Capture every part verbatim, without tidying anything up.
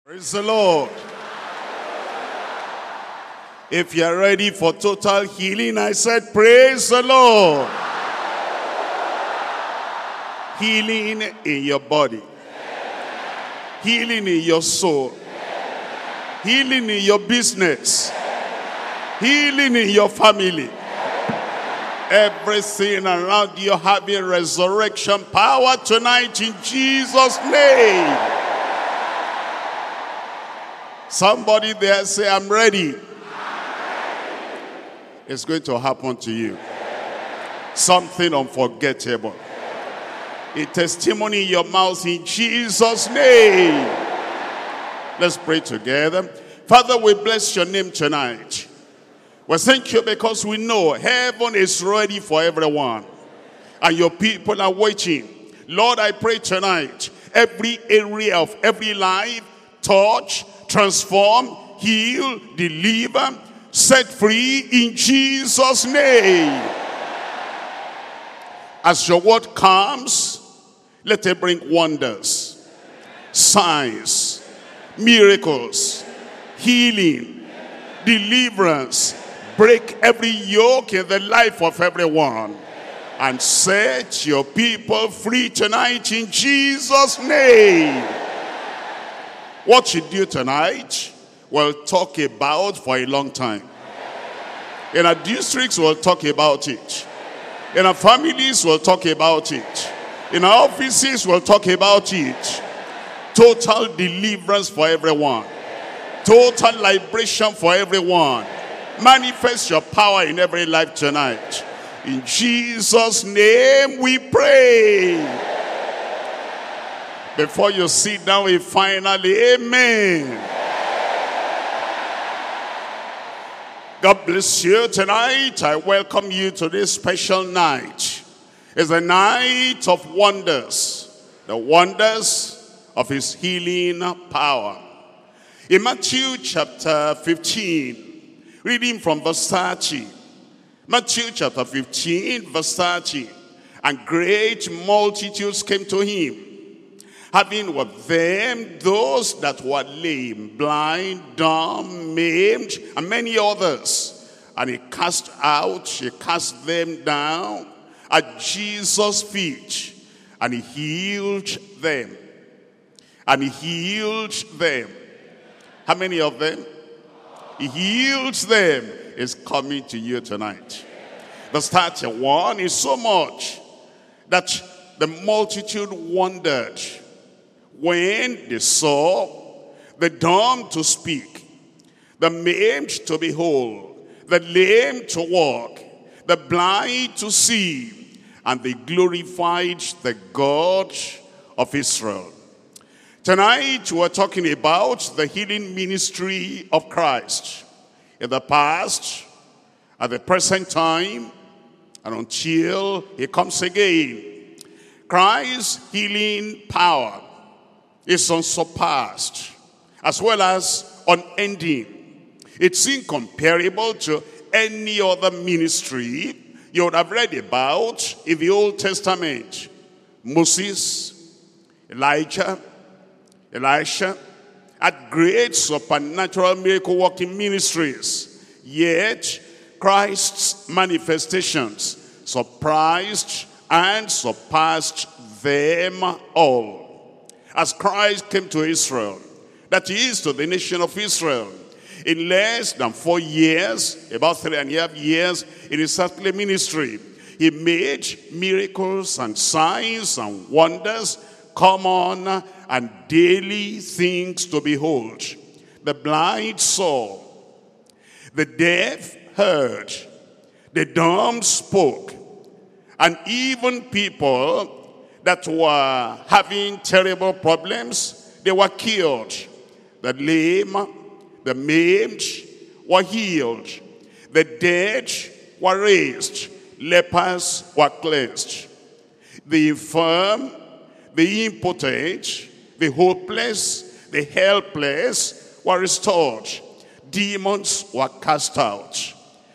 Praise the Lord. If you're ready for total healing, I said, praise the Lord. Healing in your body. Healing in your soul. Healing in your business. Healing in your family. Everything around you having resurrection power tonight in Jesus' name. Somebody there say, I'm ready. It's going to happen to you. Something unforgettable. A testimony in your mouth in Jesus' name. Let's pray together. Father, we bless your name tonight. We thank you because we know heaven is ready for everyone. And your people are waiting. Lord, I pray tonight, every area of every life, touch, transform, heal, deliver, set free in Jesus' name. As your word comes, let it bring wonders, signs, miracles, healing, deliverance. Break every yoke in the life of everyone. And set your people free tonight in Jesus' name. What you do tonight, we'll talk about for a long time. In our districts, we'll talk about it. In our families, we'll talk about it. In our offices, we'll talk about it. Total deliverance for everyone. Total liberation for everyone. Manifest your power in every life tonight. In Jesus' name we pray. Before you sit down, we finally, amen. God bless you tonight. I welcome you to this special night. It's a night of wonders. The wonders of his healing power. In Matthew chapter fifteen, reading from verse thirty. Matthew chapter fifteen, verse thirty. And great multitudes came to him, having with them those that were lame, blind, dumb, maimed, and many others. And he cast out, he cast them down at Jesus' feet, and he healed them. And he healed them. How many of them? He healed them. Is coming to you tonight. Verse thirty-one is so much that the multitude wondered when they saw the dumb to speak, the maimed to behold, the lame to walk, the blind to see, and they glorified the God of Israel. Tonight we're talking about the healing ministry of Christ. In the past, at the present time, and until he comes again, Christ's healing power is unsurpassed, as well as unending. It's incomparable to any other ministry you would have read about in the Old Testament. Moses, Elijah, Elisha had great supernatural miracle working ministries. Yet Christ's manifestations surprised and surpassed them all. As Christ came to Israel, that is to the nation of Israel, in less than four years, about three and a half years in his earthly ministry, he made miracles and signs and wonders common and daily things to behold. The blind saw, the deaf heard, the dumb spoke, and even people that were having terrible problems, they were cured. The lame, the maimed were healed. The dead were raised. Lepers were cleansed. The infirm, the impotent, the hopeless, the helpless were restored. Demons were cast out.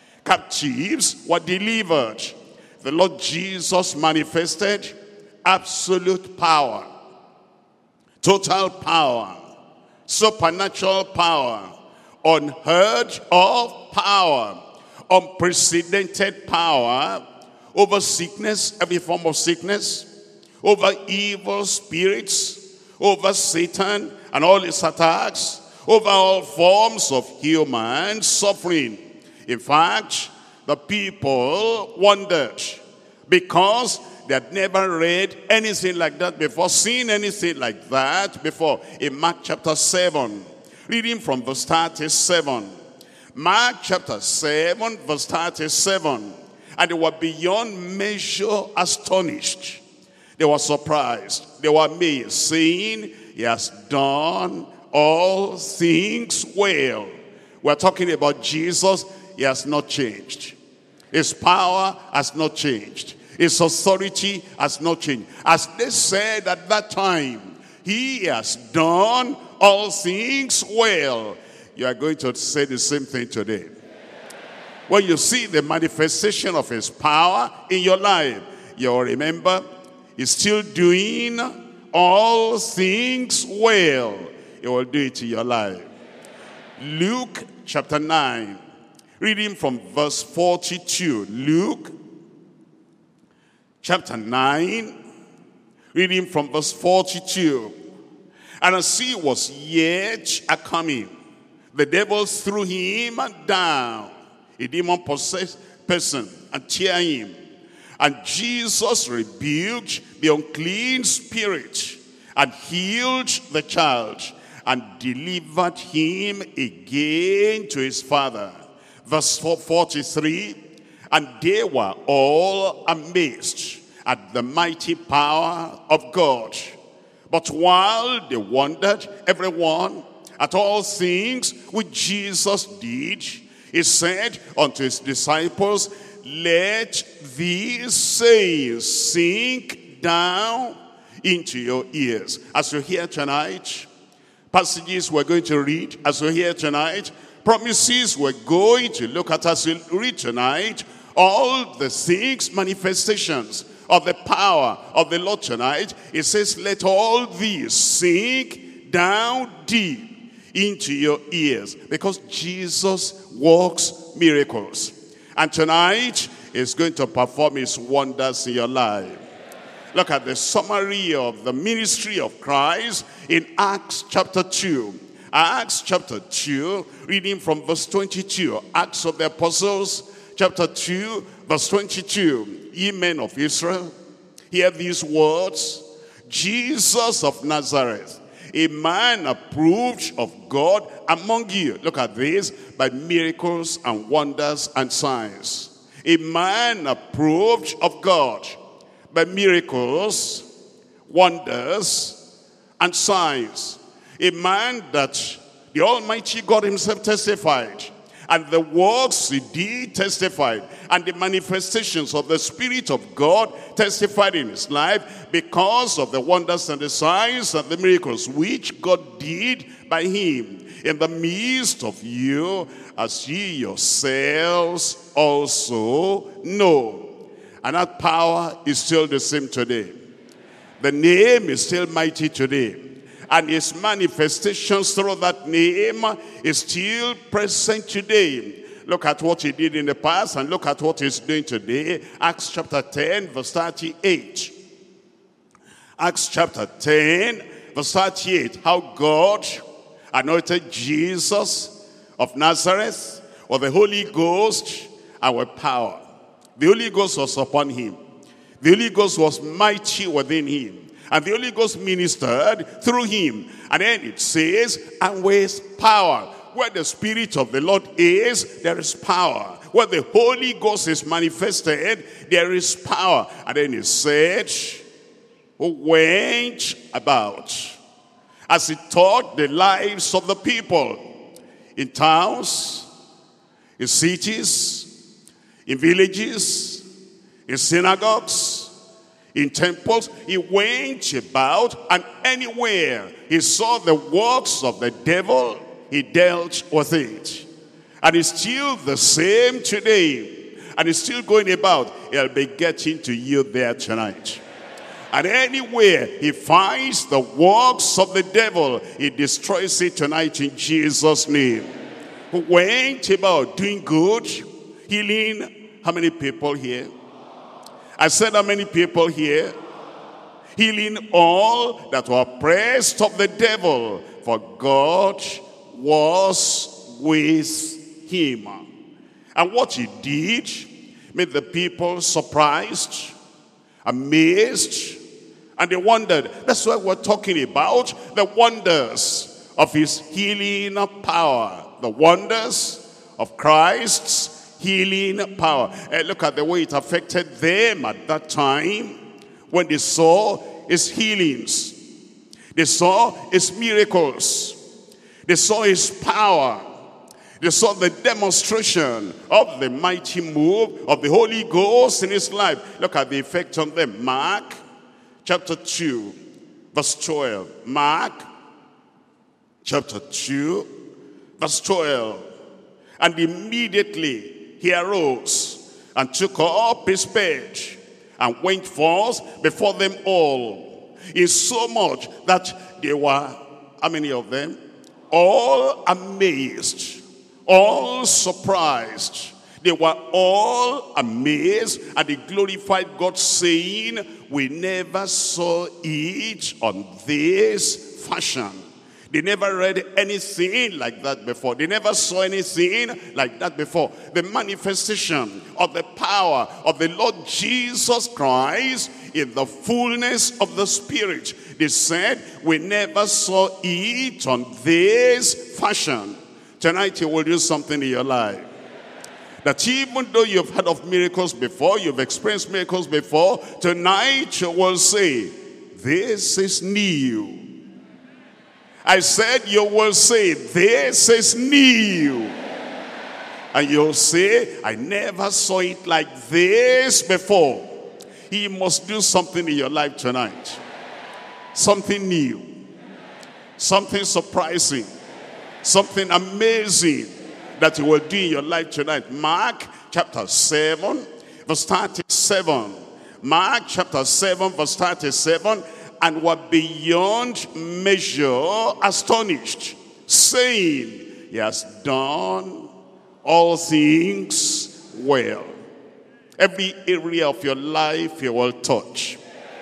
Captives were delivered. The Lord Jesus manifested absolute power, total power, supernatural power, unheard of power, unprecedented power over sickness, every form of sickness, over evil spirits, over Satan and all his attacks, over all forms of human suffering. In fact, the people wondered because they had never read anything like that before, seen anything like that before. In Mark chapter seven, reading from verse thirty-seven. Mark chapter seven, verse thirty-seven. And they were beyond measure astonished. They were surprised. They were amazed, saying, he has done all things well. We're talking about Jesus. He has not changed. His power has not changed. His authority has not changed. As they said at that time, he has done all things well. You are going to say the same thing today. When you see the manifestation of his power in your life, you'll remember he's still doing all things well. He will do it in your life. Luke chapter nine, reading from verse forty-two. Luke chapter nine, reading from verse forty-two. And as he was yet a coming, the devil threw him down, a demon-possessed person, and tear him. And Jesus rebuked the unclean spirit and healed the child and delivered him again to his father. Verse forty-three, and they were all amazed at the mighty power of God. But while they wondered, everyone, at all things which Jesus did, he said unto his disciples, let these sayings sink down into your ears. As you hear tonight, passages we're going to read, as you hear tonight, promises we're going to look at as we read tonight, all the things, manifestations of the power of the Lord tonight. It says, let all these sink down deep into your ears, because Jesus works miracles. And tonight is going to perform his wonders in your life. Look at the summary of the ministry of Christ in Acts chapter two. Acts chapter two, reading from verse twenty-two. Acts of the Apostles chapter two, verse twenty-two. Ye men of Israel, hear these words. Jesus of Nazareth, a man approved of God among you. Look at this, by miracles and wonders and signs. A man approved of God by miracles, wonders, and signs. A man that the Almighty God himself testified, and the works he did testified, and the manifestations of the Spirit of God testified in his life because of the wonders and the signs and the miracles which God did by him in the midst of you, as ye yourselves also know. And that power is still the same today. The name is still mighty today. And his manifestations through that name is still present today. Look at what he did in the past and look at what he's doing today. Acts chapter ten, verse thirty-eight. Acts chapter ten, verse thirty-eight. How God anointed Jesus of Nazareth with the Holy Ghost and with power. The Holy Ghost was upon him. The Holy Ghost was mighty within him. And the Holy Ghost ministered through him. And then it says, and with power. Where the Spirit of the Lord is, there is power. Where the Holy Ghost is manifested, there is power. And then it said, who went about as he taught the lives of the people in towns, in cities, in villages, in synagogues, in temples. He went about, and anywhere he saw the works of the devil, he dealt with it. And it's still the same today. And it's still going about. He'll be getting to you there tonight. And anywhere he finds the works of the devil, he destroys it tonight in Jesus' name. Who went about doing good, healing, how many people here? I said how many people here? Healing all that were oppressed of the devil, for God was with him. And what he did made the people surprised, amazed, and they wondered. That's why we're talking about the wonders of his healing power. The wonders of Christ's healing power. And look at the way it affected them at that time when they saw his healings. They saw his miracles. They saw his power. They saw the demonstration of the mighty move of the Holy Ghost in his life. Look at the effect on them. Mark chapter two, verse twelve. Mark chapter two, verse twelve. And immediately he arose and took up his bed and went forth before them all, in so much that they were, how many of them? All amazed, all surprised. They were all amazed, and they glorified God, saying, we never saw it on this fashion. They never read anything like that before. They never saw anything like that before. The manifestation of the power of the Lord Jesus Christ in the fullness of the Spirit. They said, we never saw it on this fashion. Tonight he will do something in your life. That even though you've heard of miracles before, you've experienced miracles before, tonight you will say, this is new. I said you will say, this is new. And you'll say, I never saw it like this before. He must do something in your life tonight. Something new. Something surprising. Something amazing that he will do in your life tonight. Mark chapter seven, verse thirty-seven. Mark chapter seven, verse thirty-seven. And were beyond measure astonished, saying, he has done all things well. Every area of your life he will touch.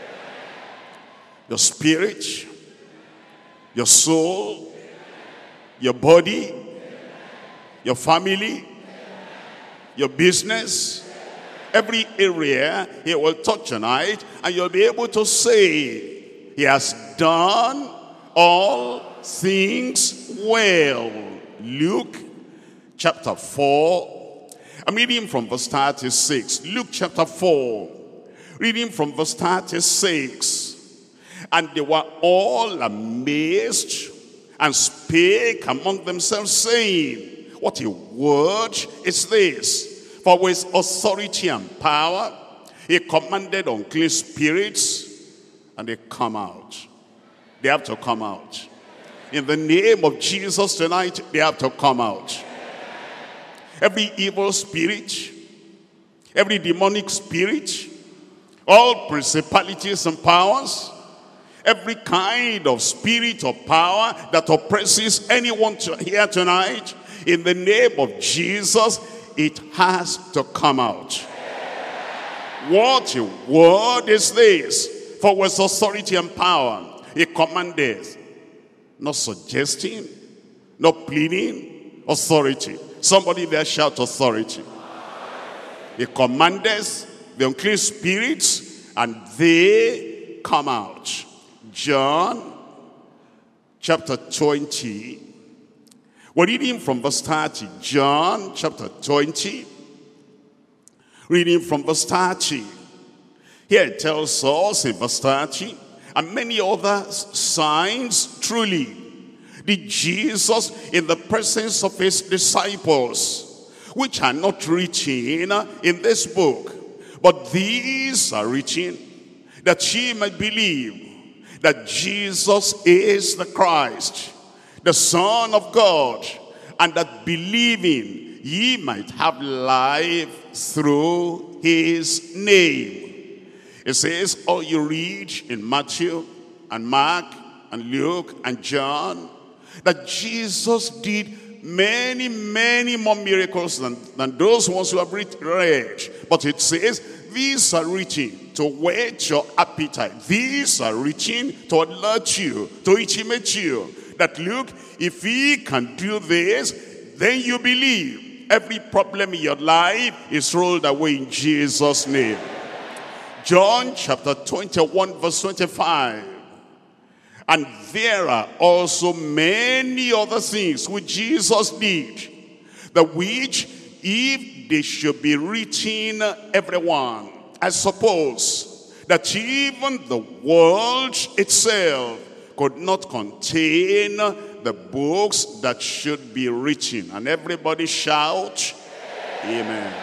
Your spirit, your soul, your body, your family, your business. Every area he will touch tonight, and you'll be able to say, he has done all things well. Luke chapter four. I'm reading from verse thirty-six. Luke chapter four. Reading from verse thirty-six. And they were all amazed and spake among themselves, saying, what a word is this? For with authority and power he commanded unclean spirits, and they come out. They have to come out. In the name of Jesus tonight, they have to come out. Every evil spirit, every demonic spirit, all principalities and powers, every kind of spirit or power that oppresses anyone to here tonight, in the name of Jesus, it has to come out. What a word is this? For with authority and power, he commanded, not suggesting, not pleading, authority. Somebody there shout authority. He commanded the unclean spirits, and they come out. John chapter twenty. We're reading from verse thirty. John chapter twenty. Reading from verse thirty. Here it tells us in verse thirty, and many other signs truly did Jesus in the presence of his disciples, which are not written in this book. But these are written, that ye might believe that Jesus is the Christ, the Son of God, and that believing ye might have life through his name. It says, all you read in Matthew and Mark and Luke and John, that Jesus did many, many more miracles than, than those ones who have read. But it says, these are written to whet your appetite. These are written to alert you, to intimate you, that look, if he can do this, then you believe. Every problem in your life is rolled away in Jesus' name. John chapter twenty-one verse twenty-five. And there are also many other things which Jesus did, the which if they should be written, everyone, I suppose that even the world itself could not contain the books that should be written. And everybody shout, amen.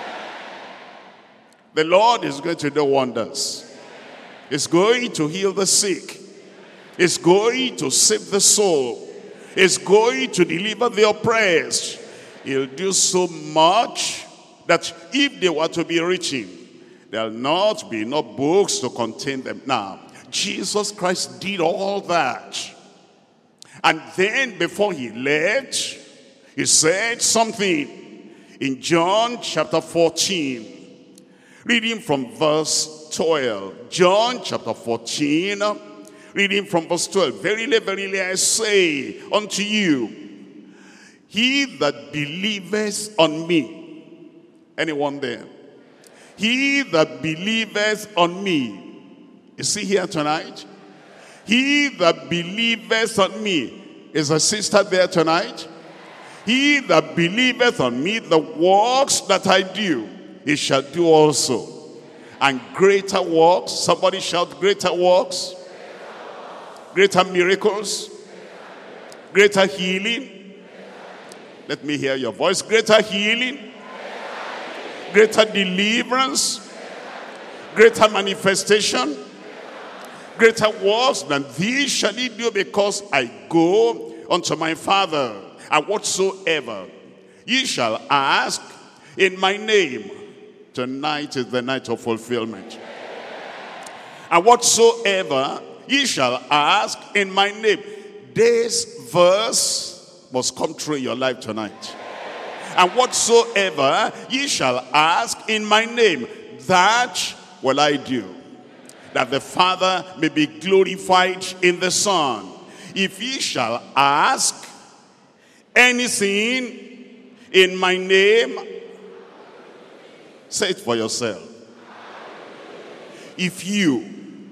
The Lord is going to do wonders. He's going to heal the sick. He's going to save the soul. He's going to deliver the oppressed. He'll do so much that if they were to be written, there'll not be enough books to contain them. Now, Jesus Christ did all that. And then before he left, he said something in John chapter fourteen. Reading from verse twelve. John chapter fourteen, reading from verse twelve. Verily, verily, I say unto you, he that believeth on me. Anyone there? He that believeth on me. Is he here tonight? He that believeth on me. Is a sister there tonight? He that believeth on me, the works that I do, he shall do also. And greater works, somebody shout greater works, greater miracles, greater healing. Let me hear your voice. Greater healing, greater deliverance, greater manifestation, greater works than these shall he do, because I go unto my Father. And whatsoever ye shall ask in my name, tonight is the night of fulfillment. And whatsoever ye shall ask in my name. This verse must come true in your life tonight. And whatsoever ye shall ask in my name, that will I do, that the Father may be glorified in the Son. If ye shall ask anything in my name, say it for yourself. If you,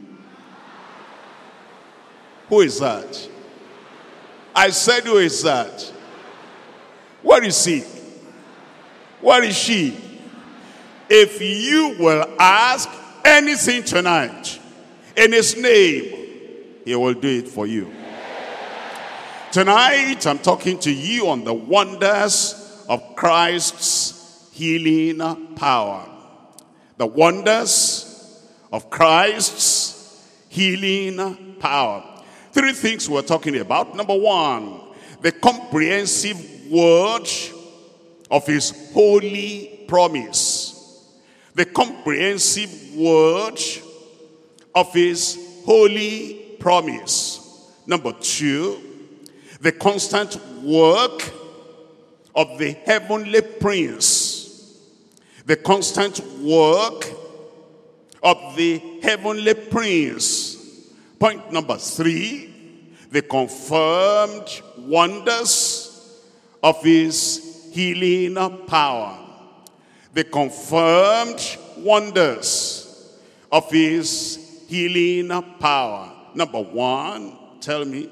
who is that? I said, who is that? Where is he? Where is she? If you will ask anything tonight in his name, he will do it for you. Tonight, I'm talking to you on the wonders of Christ's healing power. The wonders of Christ's healing power. Three things we're talking about. Number one, the comprehensive word of his holy promise. The comprehensive word of his holy promise. Number two, the constant work of the heavenly prince. The constant work of the heavenly prince. Point number three, the confirmed wonders of his healing power. The confirmed wonders of his healing power. Number one, tell me.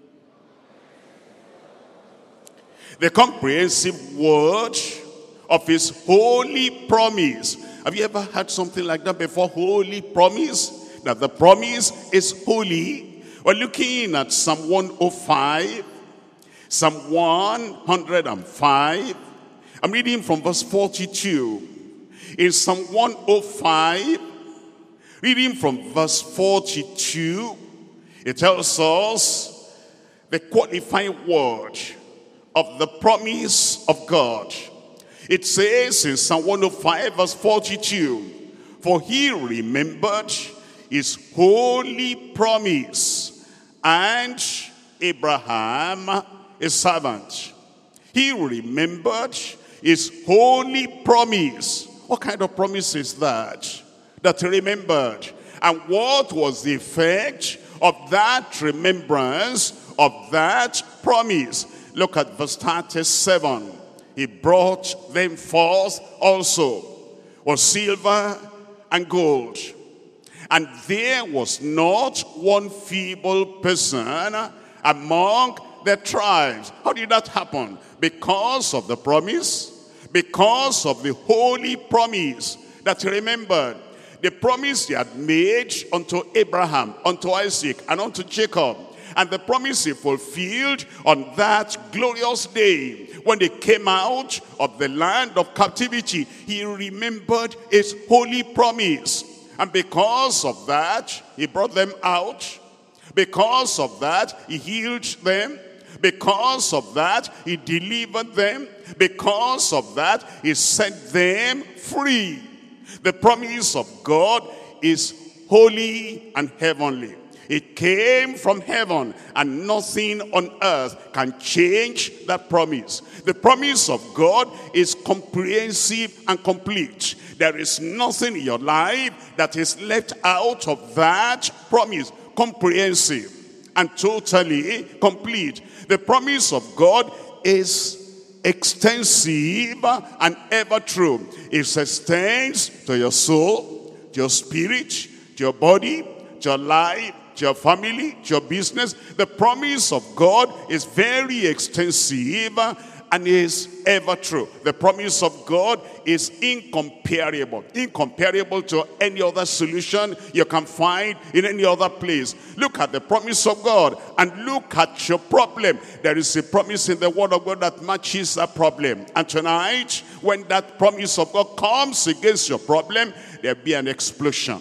The comprehensive word of his holy promise. Have you ever heard something like that before? Holy promise? That the promise is holy. We're looking at Psalm one oh five. Psalm one oh five. I'm reading from verse forty-two. In Psalm one oh five, reading from verse forty-two, it tells us the qualifying word of the promise of God. It says in Psalm one oh five verse forty-two, for he remembered his holy promise, and Abraham, his servant. He remembered his holy promise. What kind of promise is that? That he remembered. And what was the effect of that remembrance, of that promise? Look at verse thirty-seven. He brought them forth also with silver and gold. And there was not one feeble person among the tribes. How did that happen? Because of the promise, because of the holy promise that he remembered. The promise he had made unto Abraham, unto Isaac, and unto Jacob. And the promise he fulfilled on that glorious day when they came out of the land of captivity. He remembered his holy promise. And because of that, he brought them out. Because of that, he healed them. Because of that, he delivered them. Because of that, he set them free. The promise of God is holy and heavenly. It came from heaven, and nothing on earth can change that promise. The promise of God is comprehensive and complete. There is nothing in your life that is left out of that promise. Comprehensive and totally complete. The promise of God is extensive and ever true. It extends to your soul, to your spirit, to your body, to your life, to your family, to your business. The promise of God is very extensive and is ever true. The promise of God is incomparable. Incomparable to any other solution you can find in any other place. Look at the promise of God and look at your problem. There is a promise in the word of God that matches that problem. And tonight, when that promise of God comes against your problem, there'll be an explosion.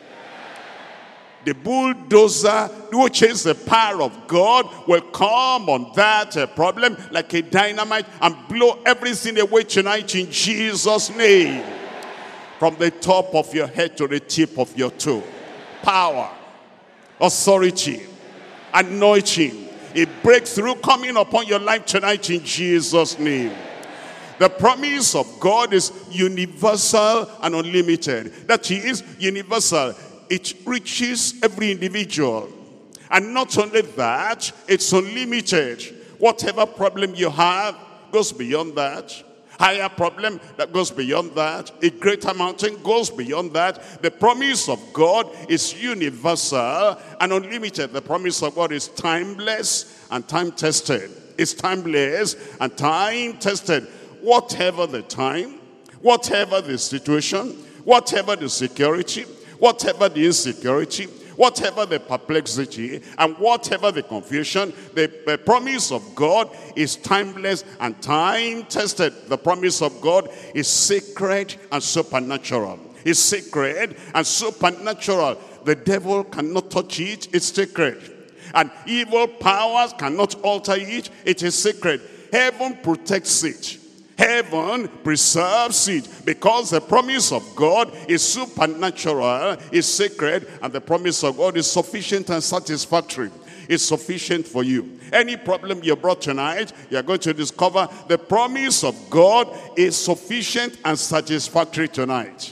The bulldozer, which is the power of God, will come on that uh, problem like a dynamite and blow everything away tonight in Jesus' name. From the top of your head to the tip of your toe. Power, authority, anointing, a breakthrough coming upon your life tonight in Jesus' name. The promise of God is universal and unlimited. That he is universal. It reaches every individual. And not only that, it's unlimited. Whatever problem you have goes beyond that. Higher problem that goes beyond that. A greater mountain goes beyond that. The promise of God is universal and unlimited. The promise of God is timeless and time-tested. It's timeless and time-tested. Whatever the time, whatever the situation, whatever the security, whatever the insecurity, whatever the perplexity, and whatever the confusion, the, the promise of God is timeless and time-tested. The promise of God is sacred and supernatural. It's sacred and supernatural. The devil cannot touch it. It's sacred. And evil powers cannot alter it. It is sacred. Heaven protects it. Heaven preserves it, because the promise of God is supernatural, is sacred, and the promise of God is sufficient and satisfactory. It's sufficient for you. Any problem you brought tonight, you're going to discover the promise of God is sufficient and satisfactory tonight.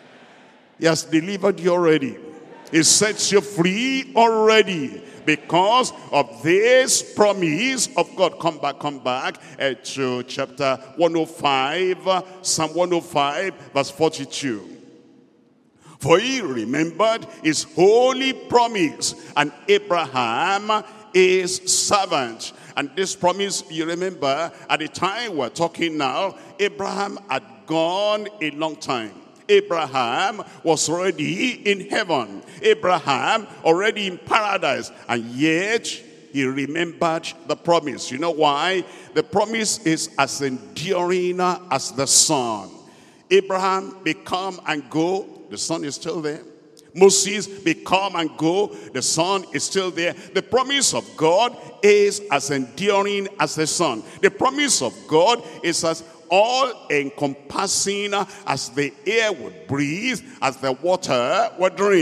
He has delivered you already. He sets you free already. Because of this promise of God. Come back, come back uh, to chapter one oh five, Psalm one oh five, verse forty-two. For he remembered his holy promise, and Abraham his servant. And this promise, you remember, at the time we're talking now, Abraham had gone a long time. Abraham was already in heaven. Abraham already in paradise. And yet, he remembered the promise. You know why? The promise is as enduring as the sun. Abraham may come and go. The sun is still there. Moses may come and go. The sun is still there. The promise of God is as enduring as the sun. The promise of God is as all-encompassing as the air would breathe, as the water would drink.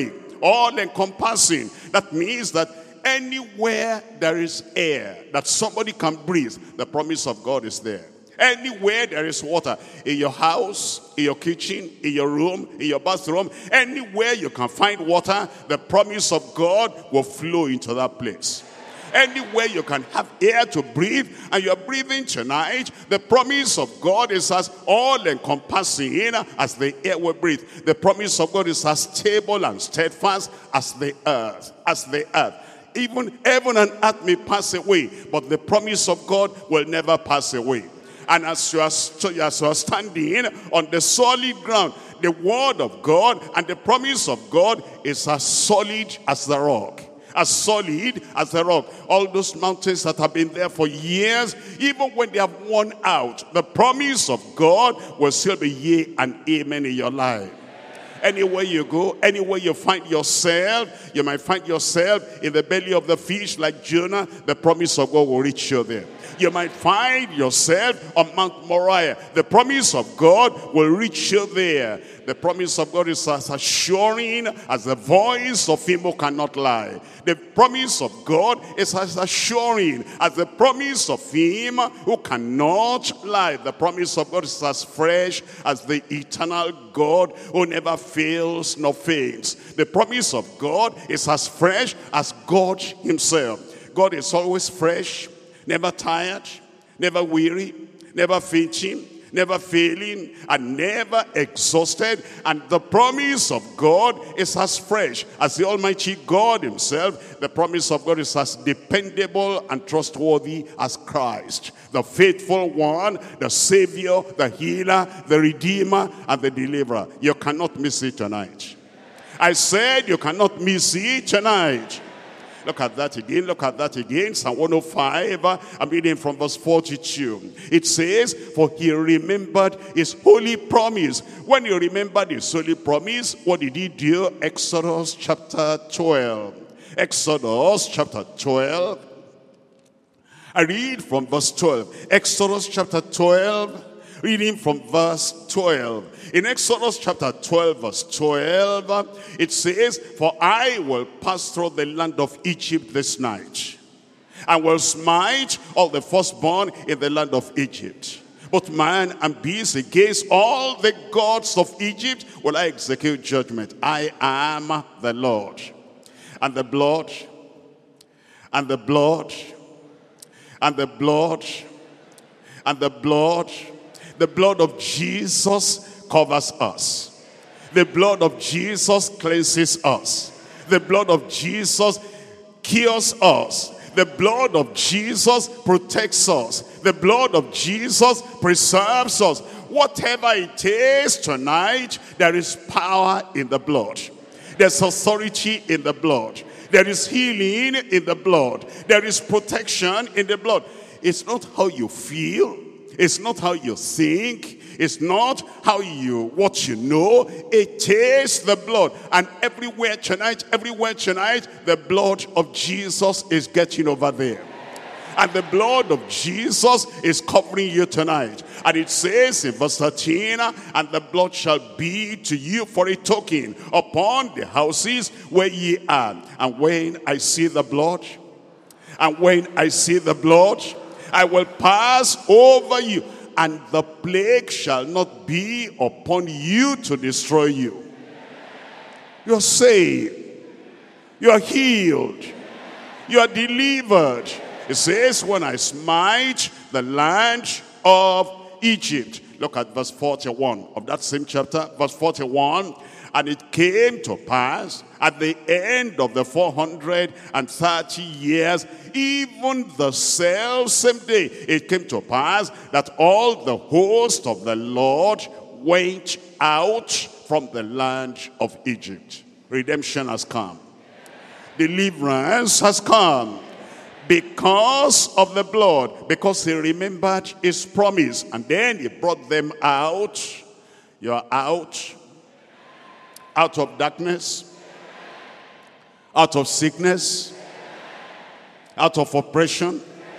all encompassing. That means that anywhere there is air that somebody can breathe, the promise of God is there. Anywhere there is water, in your house, in your kitchen, in your room, in your bathroom, anywhere you can find water, the promise of God will flow into that place. Anywhere you can have air to breathe, and you're breathing tonight, the promise of God is as all-encompassing as the air we breathe. The promise of God is as stable and steadfast as the earth, as the earth. Even heaven and earth may pass away, but the promise of God will never pass away. And as you are, as you are standing on the solid ground, the word of God and the promise of God is as solid as the rock. As solid as the rock. All those mountains that have been there for years, even when they have worn out, the promise of God will still be yea and amen in your life. Anywhere you go, anywhere you find yourself, you might find yourself in the belly of the fish like Jonah, the promise of God will reach you there. You might find yourself on Mount Moriah. The promise of God will reach you there. The promise of God is as assuring as the voice of him who cannot lie. The promise of God is as assuring as the promise of him who cannot lie. The promise of God is as fresh as the eternal God who never fails nor fails. The promise of God is as fresh as God himself. God is always fresh, never tired, never weary, never fainting, never failing, and never exhausted. And the promise of God is as fresh as the Almighty God himself. The promise of God is as dependable and trustworthy as Christ, the faithful one, the Savior, the healer, the Redeemer, and the Deliverer. You cannot miss it tonight. I said you cannot miss it tonight. Look at that again, look at that again. Psalm one oh five, I'm reading from verse forty-two. It says, for he remembered his holy promise. When he remembered his holy promise, what did he do? Exodus chapter twelve. Exodus chapter twelve. I read from verse twelve. Exodus chapter twelve, reading from verse twelve. In Exodus chapter twelve, verse twelve, it says, for I will pass through the land of Egypt this night, and will smite all the firstborn in the land of Egypt. Both man and beast, against all the gods of Egypt will I execute judgment. I am the Lord. And the blood, and the blood, and the blood, and the blood, the blood of Jesus covers us. The blood of Jesus cleanses us. The blood of Jesus cures us. The blood of Jesus protects us. The blood of Jesus preserves us. Whatever it is tonight, there is power in the blood. There's authority in the blood. There is healing in the blood. There is protection in the blood. It's not how you feel. It's not how you think. It's not how you, what you know. It is the blood. And everywhere tonight, everywhere tonight, the blood of Jesus is getting over there. And the blood of Jesus is covering you tonight. And it says in verse thirteen, and the blood shall be to you for a token upon the houses where ye are. And when I see the blood, and when I see the blood, I will pass over you, and the plague shall not be upon you to destroy you. You are saved. You are healed. You are delivered. It says, when I smite the land of Egypt. Look at verse forty-one of that same chapter. Verse forty-one. And it came to pass at the end of the four hundred thirty years, even the selfsame day, it came to pass that all the host of the Lord went out from the land of Egypt. Redemption has come. Deliverance has come. Because of the blood. Because he remembered his promise. And then he brought them out. You are out. Out of darkness, out of sickness, out of oppression,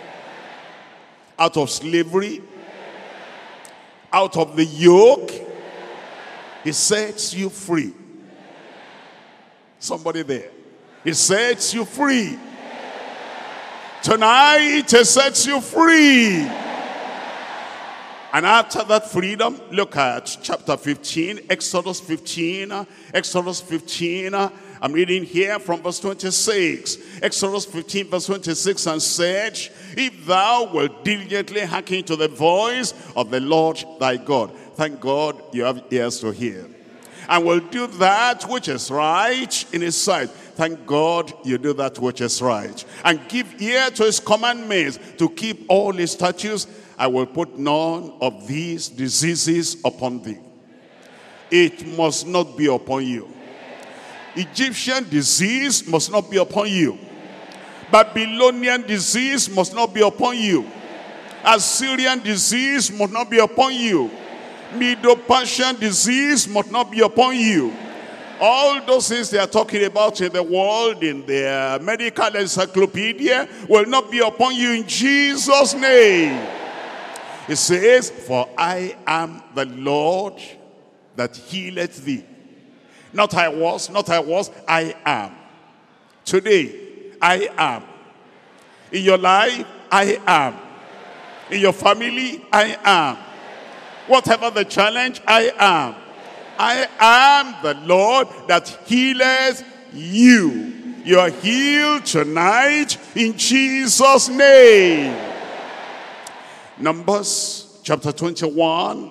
out of slavery, out of the yoke. He sets you free. Somebody there. He sets you free. Tonight, he sets you free. And after that freedom, look at chapter fifteen, Exodus fifteen, Exodus fifteen. I'm reading here from verse twenty-six. Exodus fifteen, verse twenty-six, and said, if thou wilt diligently hearken to the voice of the Lord thy God. Thank God you have ears to hear. And will do that which is right in his sight. Thank God you do that which is right. And give ear to his commandments, to keep all his statutes. I will put none of these diseases upon thee. It must not be upon you. Egyptian disease must not be upon you. Babylonian disease must not be upon you. Assyrian disease must not be upon you. Medo-Persian disease must not be upon you. All those things they are talking about in the world, in their medical encyclopedia, will not be upon you in Jesus' name. It says, for I am the Lord that healeth thee. Not I was, not I was, I am. Today, I am. In your life, I am. In your family, I am. Whatever the challenge, I am. I am the Lord that healeth you. You are healed tonight in Jesus' name. Numbers chapter twenty-one.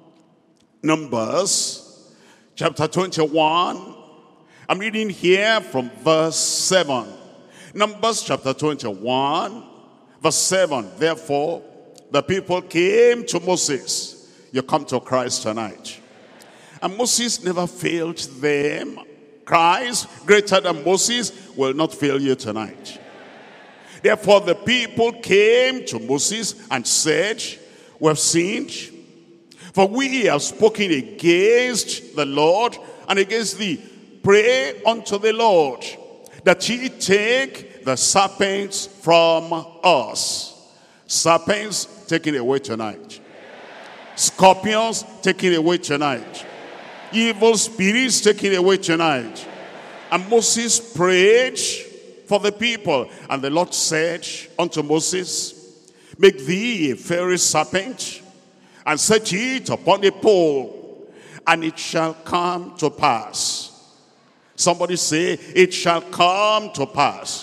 Numbers chapter twenty-one. I'm reading here from verse seven. Numbers chapter twenty-one, verse seven. Therefore, the people came to Moses. You come to Christ tonight. And Moses never failed them. Christ, greater than Moses, will not fail you tonight. Therefore the people came to Moses and said, we have sinned, for we have spoken against the Lord and against thee. Pray unto the Lord that he take the serpents from us. Serpents taken away tonight. Scorpions taken away tonight. Evil spirits taken away tonight. And Moses prayed for the people. And the Lord said unto Moses, make thee a fiery serpent, and set it upon a pole, and it shall come to pass. Somebody say, it shall come to pass.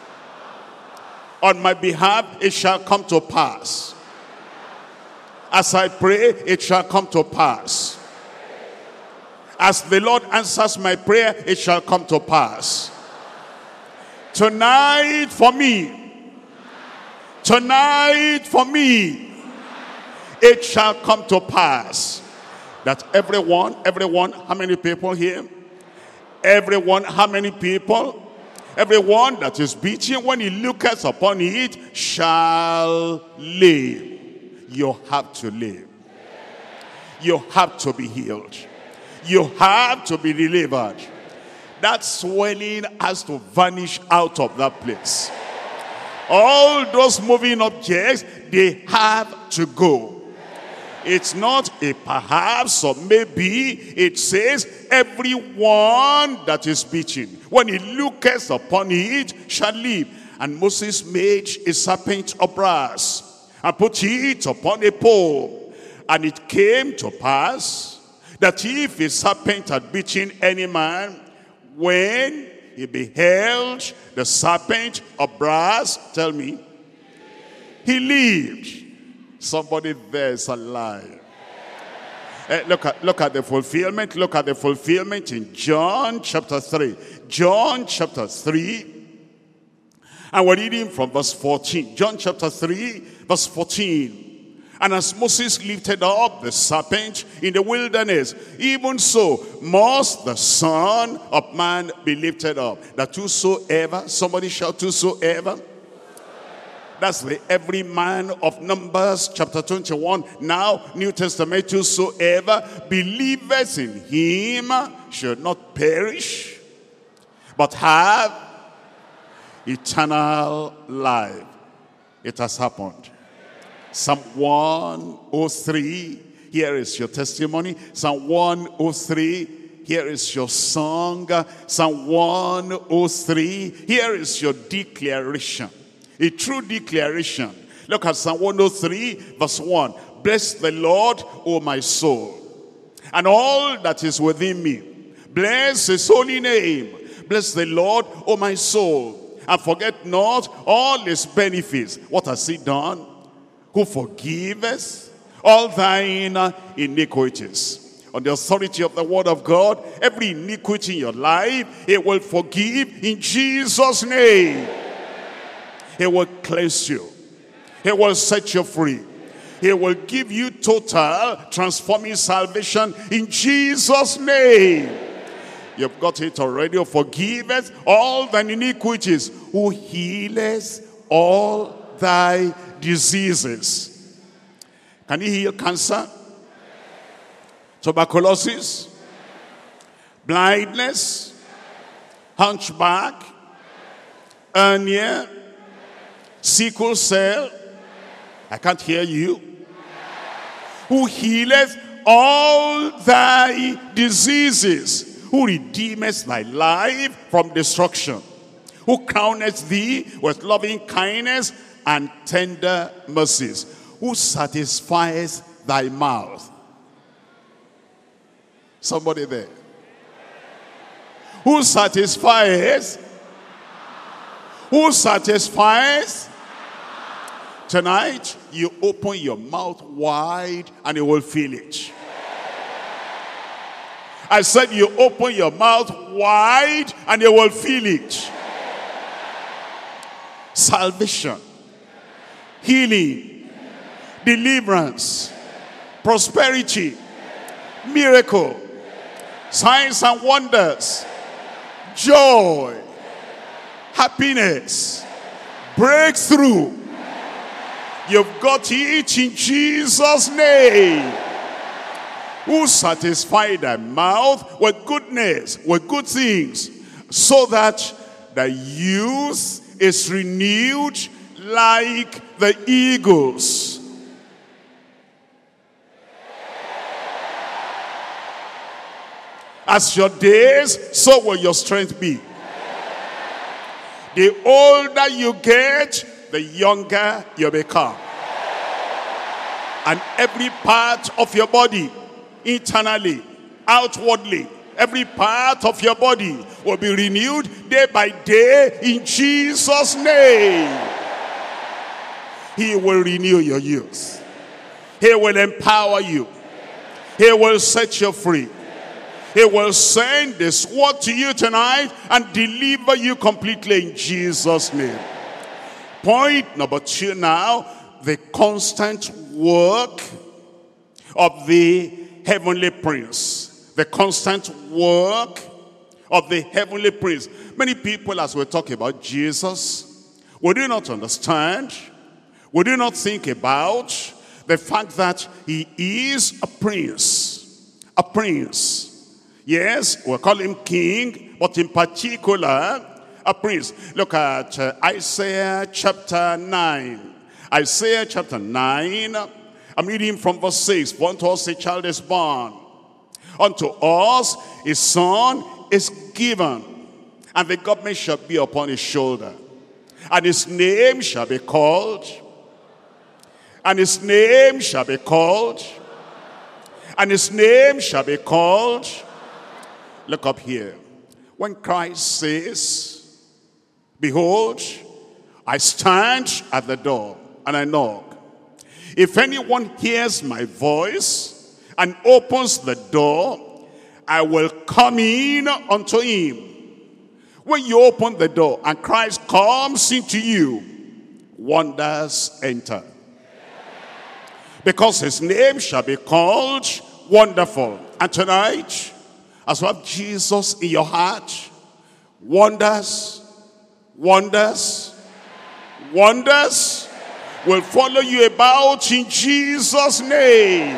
On my behalf, it shall come to pass. As I pray, it shall come to pass. As the Lord answers my prayer, it shall come to pass. Tonight for me, tonight for me, it shall come to pass that everyone, everyone, how many people here? Everyone, how many people? Everyone that is beaten, when he looketh upon it, shall live. You have to live. You have to be healed. You have to be delivered. That swelling has to vanish out of that place. All those moving objects, they have to go. It's not a perhaps or maybe. It says everyone that is beaten, when he looketh upon it, shall live. And Moses made a serpent of brass and put it upon a pole. And it came to pass that if a serpent had bitten any man, when he beheld the serpent of brass, tell me, he lived. Somebody there is alive. Uh, look at, look at the fulfillment. Look at the fulfillment in John chapter three. John chapter three. And we're reading from verse fourteen. John chapter three, verse fourteen. And as Moses lifted up the serpent in the wilderness, even so must the Son of Man be lifted up. That whosoever, somebody shout whosoever. That's the every man of Numbers chapter twenty-one. Now, New Testament, whosoever believeth in him should not perish, but have eternal life. It has happened. Psalm one oh three, here is your testimony. Psalm one oh three, Here is your song, Psalm one oh three. Here is your declaration, a true declaration. Look at Psalm one oh three, verse one. Bless the Lord, O my soul, and all that is within me. Bless his holy name. Bless the Lord, O my soul, and forget not all his benefits. What has he done? Who forgiveth all thine iniquities. On the authority of the word of God, every iniquity in your life, he will forgive in Jesus' name. He will cleanse you. He will set you free. He will give you total transforming salvation in Jesus' name. You've got it already. Who forgiveth all thine iniquities. Who healeth all thy diseases. Can he heal cancer? Tuberculosis, blindness, hunchback, hernia, sickle cell. I can't hear you. Who healeth all thy diseases. Who redeemeth thy life from destruction. Who crowneth thee with loving kindness and tender mercies. Who satisfies thy mouth. Somebody there. Who satisfies? Who satisfies? Tonight, you open your mouth wide and you will feel it. I said you open your mouth wide and you will feel it. Salvation, healing, deliverance, prosperity, miracle, signs and wonders, joy, happiness, breakthrough. You've got it in Jesus' name. Who satisfy thy mouth with goodness, with good things, so that the youth is renewed like the eagles. As your days, so will your strength be. The older you get, the younger you become. And every part of your body, internally, outwardly, every part of your body will be renewed day by day in Jesus' name. He will renew your youth. He will empower you. He will set you free. He will send this word to you tonight and deliver you completely in Jesus' name. Point number two now, the constant work of the heavenly prince. The constant work of the heavenly prince. Many people, as we talk about Jesus, we do not understand, we do not think about the fact that he is a prince. A prince. Yes, we call him king, but in particular, a prince. Look at uh, Isaiah chapter nine. Isaiah chapter nine, I'm reading from verse six. For unto us a child is born, unto us a son is given, and the government shall be upon his shoulder. And his name shall be called, and his name shall be called, and his name shall be called. Look up here. When Christ says, behold, I stand at the door and I knock. If anyone hears my voice and opens the door, I will come in unto him. When you open the door and Christ comes into you, wonders enter. Because his name shall be called Wonderful. And tonight, as you have Jesus in your heart, wonders, wonders, wonders will follow you about in Jesus' name.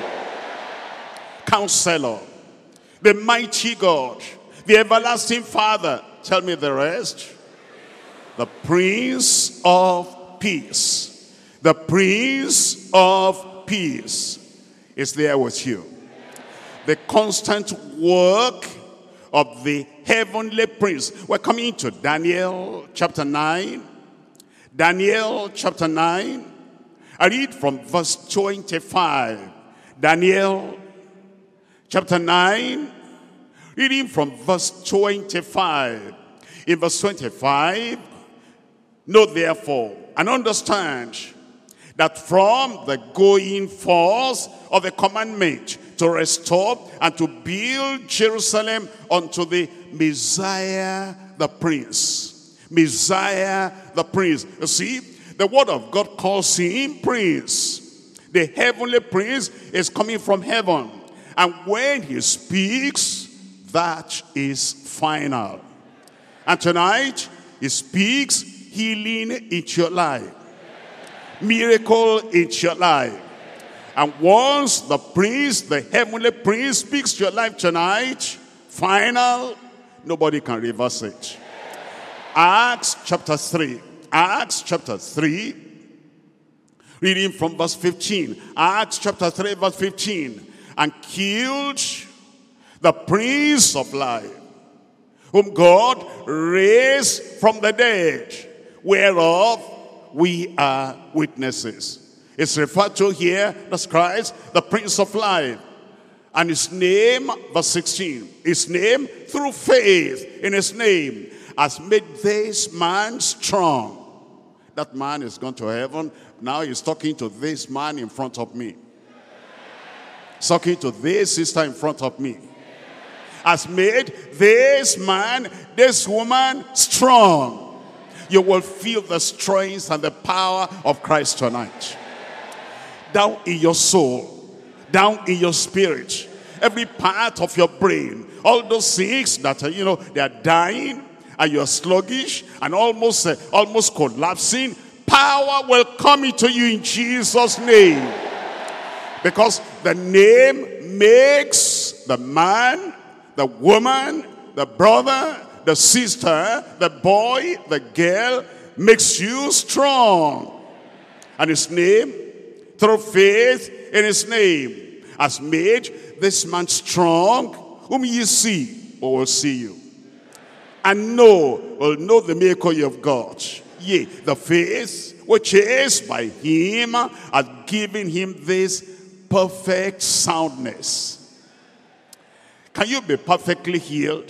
Counselor, the mighty God, the everlasting Father, tell me the rest. The Prince of Peace. The Prince of Peace is there with you. The constant work of the heavenly prince. We're coming to Daniel chapter nine. Daniel chapter nine. I read from verse twenty-five. Daniel chapter nine, reading from verse twenty-five. In verse twenty-five, know therefore and understand that from the going forth of the commandment to restore and to build Jerusalem unto the Messiah the Prince. Messiah the Prince. You see, the word of God calls him Prince. The heavenly Prince is coming from heaven. And when he speaks, that is final. And tonight, he speaks healing into your life. Miracle into your life. And once the Prince, the heavenly Prince, speaks to your life tonight, final, nobody can reverse it. Acts chapter three. Acts chapter three. Reading from verse fifteen. Acts chapter three, verse fifteen. And killed the Prince of Life, whom God raised from the dead, whereof we are witnesses. It's referred to here, that's Christ, the Prince of Life. And his name, verse sixteen, his name, through faith in his name, has made this man strong. That man is gone to heaven. Now he's talking to this man in front of me. He's talking to this sister in front of me. Has made this man, this woman strong. You will feel the strength and the power of Christ tonight. Down in your soul, down in your spirit, every part of your brain, all those things that are, you know, they are dying, and you're sluggish and almost, uh, almost collapsing, power will come into you in Jesus' name. Because the name makes the man, the woman, the brother, the sister, the boy, the girl, makes you strong. And his name, through faith in his name, has made this man strong, whom you see, or will see you. And know, will know the miracle you have got. Yea, the faith which is by him has given him this perfect soundness. Can you be perfectly healed?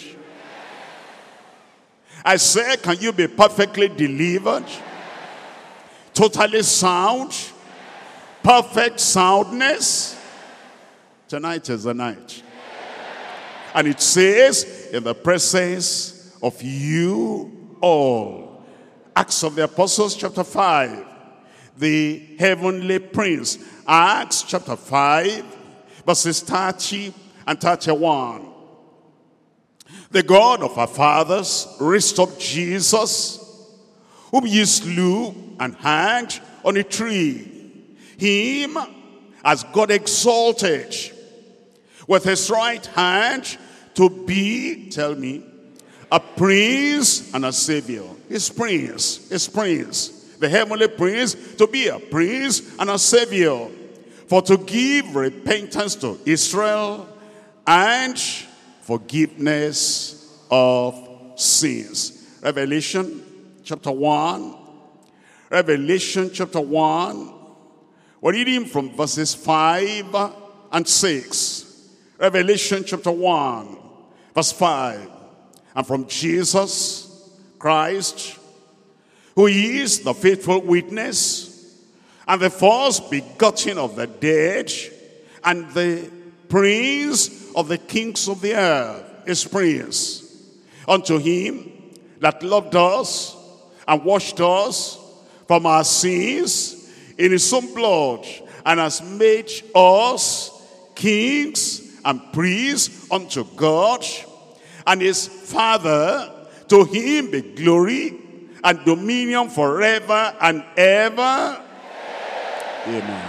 I say, can you be perfectly delivered? Totally sound? Perfect soundness? Tonight is the night. And it says, in the presence of you all. Acts of the Apostles chapter five. The heavenly prince. Acts chapter five, verses thirty and thirty-one. The God of our fathers raised up Jesus, whom ye slew and hanged on a tree. Him as God exalted with his right hand to be, tell me, a prince and a savior. His prince, his prince, the heavenly prince, to be a prince and a savior, for to give repentance to Israel and forgiveness of sins. Revelation chapter one. Revelation chapter one. We're reading from verses five and six. Revelation chapter one, verse five. And from Jesus Christ, who is the faithful witness, and the first begotten of the dead, and the prince of the kings of the earth, his prince, unto him that loved us and washed us from our sins in his own blood, and has made us kings and priests unto God and his Father. To him be glory and dominion forever and ever. Amen.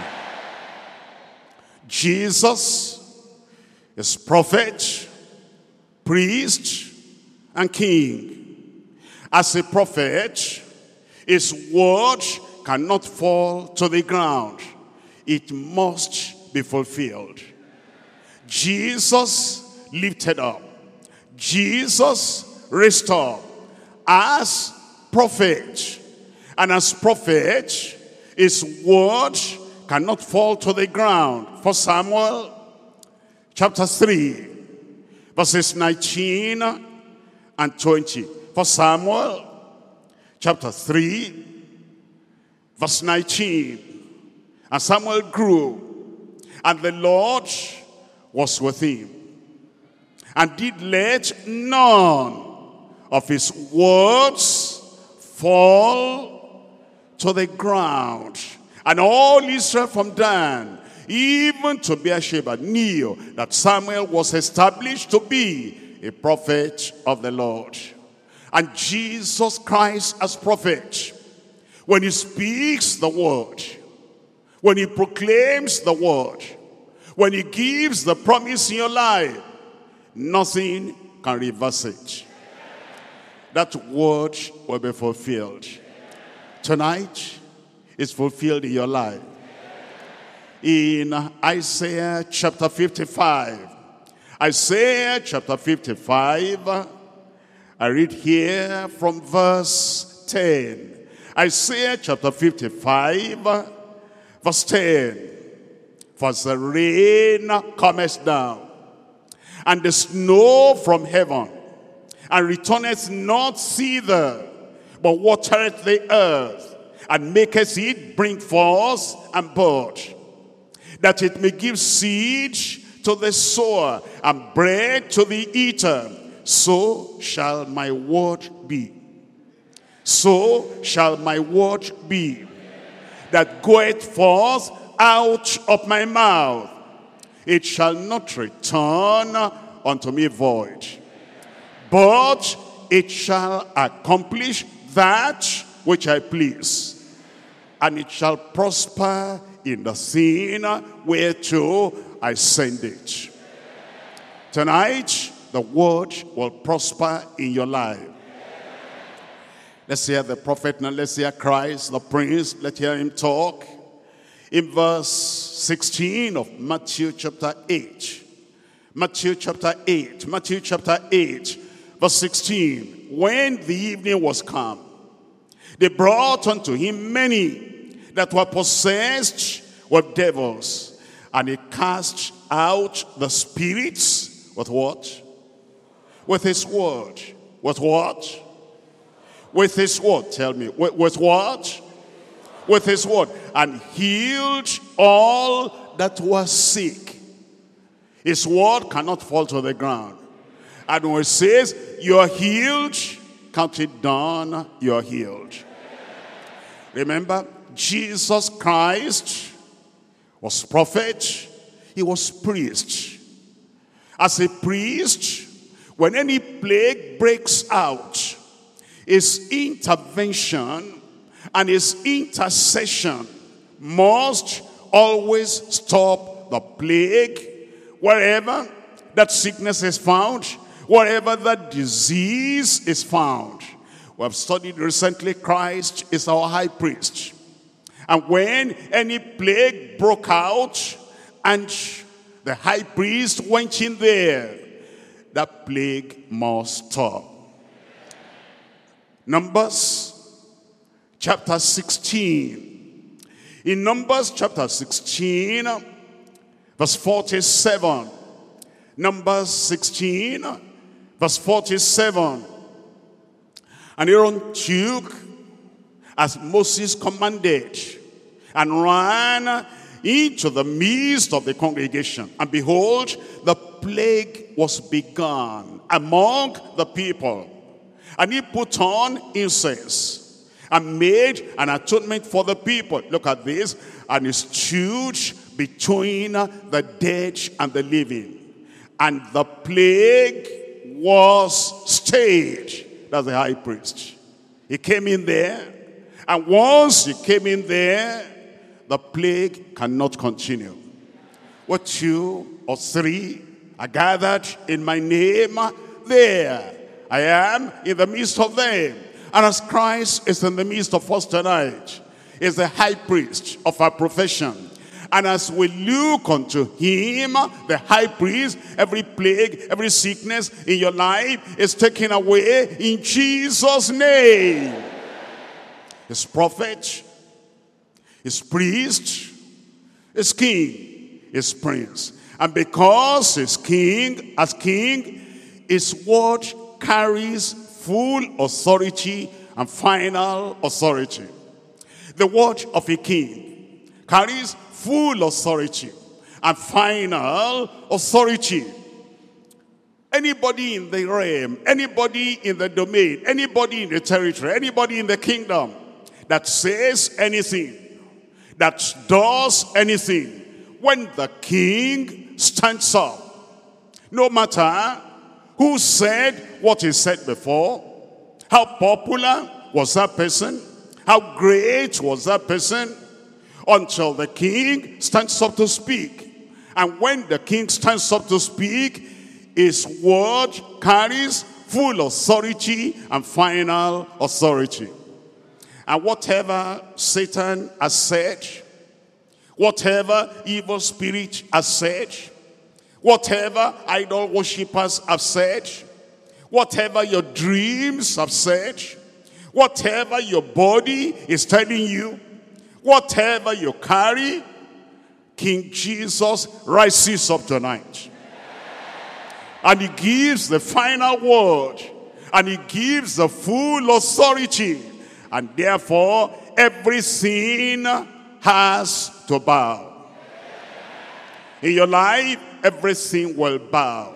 Jesus is prophet, priest, and king. As a prophet, his word cannot fall to the ground. It must be fulfilled. Jesus lifted up. Jesus raised up as prophet. And as prophet, his word cannot fall to the ground. First Samuel chapter three, verses nineteen and twenty. First Samuel chapter three, verse nineteen. And Samuel grew, and the Lord was with him, and did let none of his words fall to the ground. And all Israel from Dan, even to Beersheba, knew that Samuel was established to be a prophet of the Lord. And Jesus Christ as prophet, when he speaks the word, when he proclaims the word, when he gives the promise in your life, nothing can reverse it. That word will be fulfilled. Tonight, it's fulfilled in your life. In Isaiah chapter fifty-five, Isaiah chapter fifty-five, I read here from verse ten. Isaiah chapter fifty-five, verse ten. For as the rain cometh down, and the snow from heaven, and returneth not thither, but watereth the earth, and maketh it bring forth and bud, that it may give seed to the sower, and bread to the eater, so shall my word be. So shall my word be, that goeth forth out of my mouth. It shall not return unto me void, but it shall accomplish that which I please, and it shall prosper in the thing whereto I send it. Tonight, the word will prosper in your life. Let's hear the prophet now. Let's hear Christ, the prince. Let's hear him talk. In verse sixteen of Matthew chapter eight. Matthew chapter eight. Matthew chapter eight, verse sixteen. When the evening was come, they brought unto him many that were possessed with devils, and he cast out the spirits with what? With his word. With what? With his word. Tell me. With, with what? With his word. And healed all that were sick. His word cannot fall to the ground. And when it says, you are healed, count it done, you are healed. Remember, Jesus Christ was prophet, he was priest. As a priest, when any plague breaks out, his intervention and his intercession must always stop the plague wherever that sickness is found, wherever that disease is found. We have studied recently, Christ is our high priest. And when any plague broke out and the high priest went in there, that plague must stop. Numbers chapter sixteen. In Numbers chapter sixteen, verse forty-seven. Numbers sixteen, verse forty-seven. And Aaron took as Moses commanded, and ran into the midst of the congregation. And behold, the plague was begun among the people. And he put on incense and made an atonement for the people. Look at this. And he stood between the dead and the living. And the plague was stayed. That's the high priest. He came in there. And once he came in there, the plague cannot continue. Where two or three are gathered in my name, there I am in the midst of them. And as Christ is in the midst of us tonight, is the high priest of our profession. And as we look unto him, the high priest, every plague, every sickness in your life is taken away in Jesus' name. His prophet, his priest, his king, his prince. And because his king, as king, his word carries full authority and final authority. The word of a king carries full authority and final authority. Anybody in the realm, anybody in the domain, anybody in the territory, anybody in the kingdom that says anything, that does anything, when the king stands up, no matter who said what he said before, how popular was that person, how great was that person, until the king stands up to speak. And when the king stands up to speak, his word carries full authority and final authority. And whatever Satan has said, whatever evil spirit has said, whatever idol worshippers have said, whatever your dreams have said, whatever your body is telling you, whatever you carry, King Jesus rises up tonight. And he gives the final word. And he gives the full authority. And therefore, everything has to bow. In your life, everything will bow.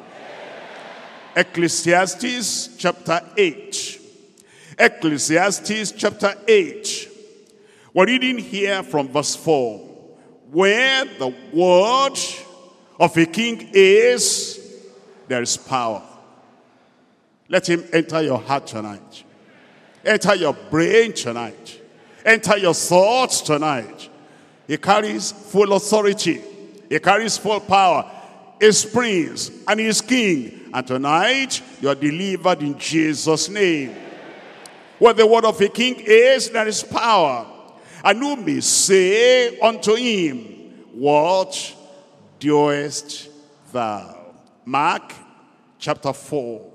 Ecclesiastes chapter eight. Ecclesiastes chapter eight. We're reading here from verse four. Where the word of a king is, there is power. Let him enter your heart tonight. Enter your brain tonight. Enter your thoughts tonight. He carries full authority. He carries full power. He's prince and he's king. And tonight, you are delivered in Jesus' name. Where the word of a king is, there is power. And who may say unto him, what doest thou? Mark chapter four.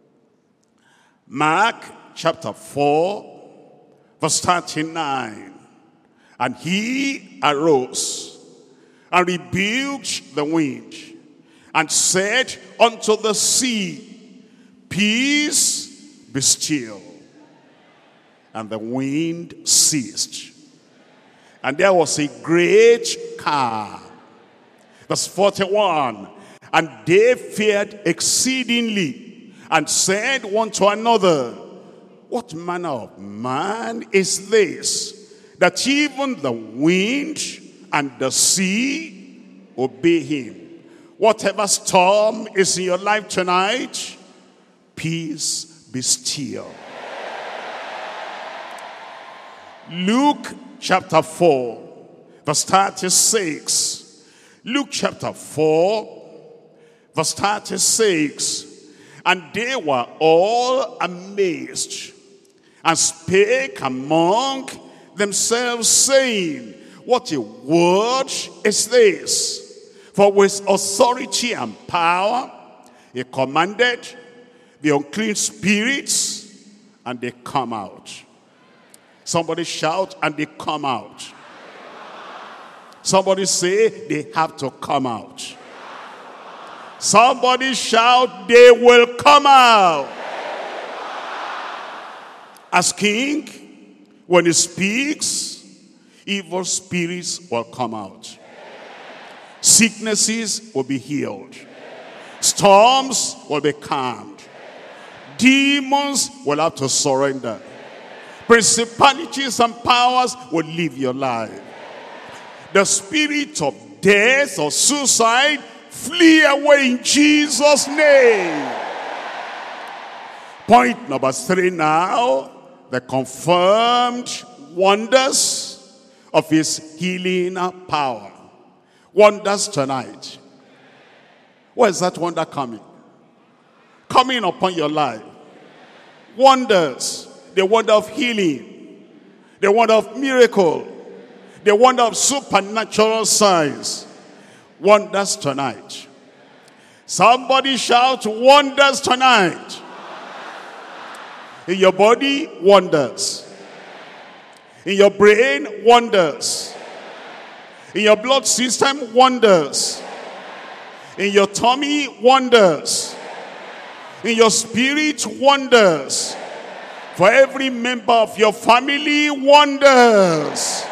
Mark chapter four, verse thirty-nine. And he arose and rebuked the wind and said unto the sea, peace, be still. And the wind ceased. And there was a great calm. Verse forty-one. And they feared exceedingly, and said one to another, what manner of man is this, that even the wind and the sea obey him? Whatever storm is in your life tonight, peace, be still. Luke chapter four, verse thirty-six. Luke chapter four, verse thirty-six. And they were all amazed, and spake among themselves, saying, what a word is this? For with authority and power he commanded the unclean spirits, and they come out. Somebody shout, and they come out. Somebody say, they have to come out. Somebody shout, they will come out. As king, when he speaks, evil spirits will come out. Sicknesses will be healed. Storms will be calmed. Demons will have to surrender. Principalities and powers will leave your life. The spirit of death or suicide, flee away in Jesus' name. Point number three now, the confirmed wonders of his healing power. Wonders tonight. Where is that wonder coming? Coming upon your life. Wonders. The wonder of healing. The wonder of miracle. The wonder of supernatural signs. Wonders tonight. Somebody shout, wonders tonight. In your body, wonders. In your brain, wonders. In your blood system, wonders. In your tummy, wonders. In your spirit, wonders. For every member of your family, wonders.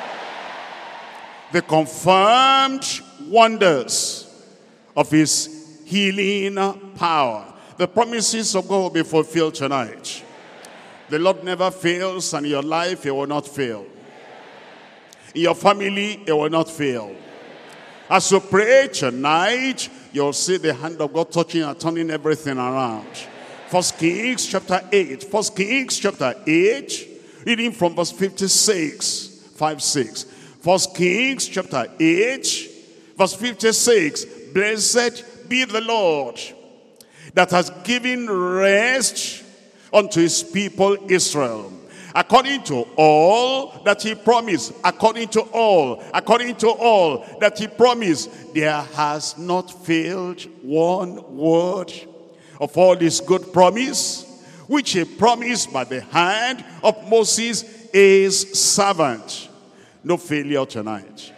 The confirmed wonders of his healing power. The promises of God will be fulfilled tonight. The Lord never fails, and in your life, he will not fail. In your family, it will not fail. As you pray tonight, you'll see the hand of God touching and turning everything around. First Kings chapter eight. First Kings chapter eight, reading from verse fifty-six. five, six. First Kings chapter eight, verse fifty-six. Blessed be the Lord that has given rest unto his people Israel, according to all that he promised, according to all, according to all that he promised. There has not failed one word of all his good promise, which he promised by the hand of Moses his servant. No failure tonight.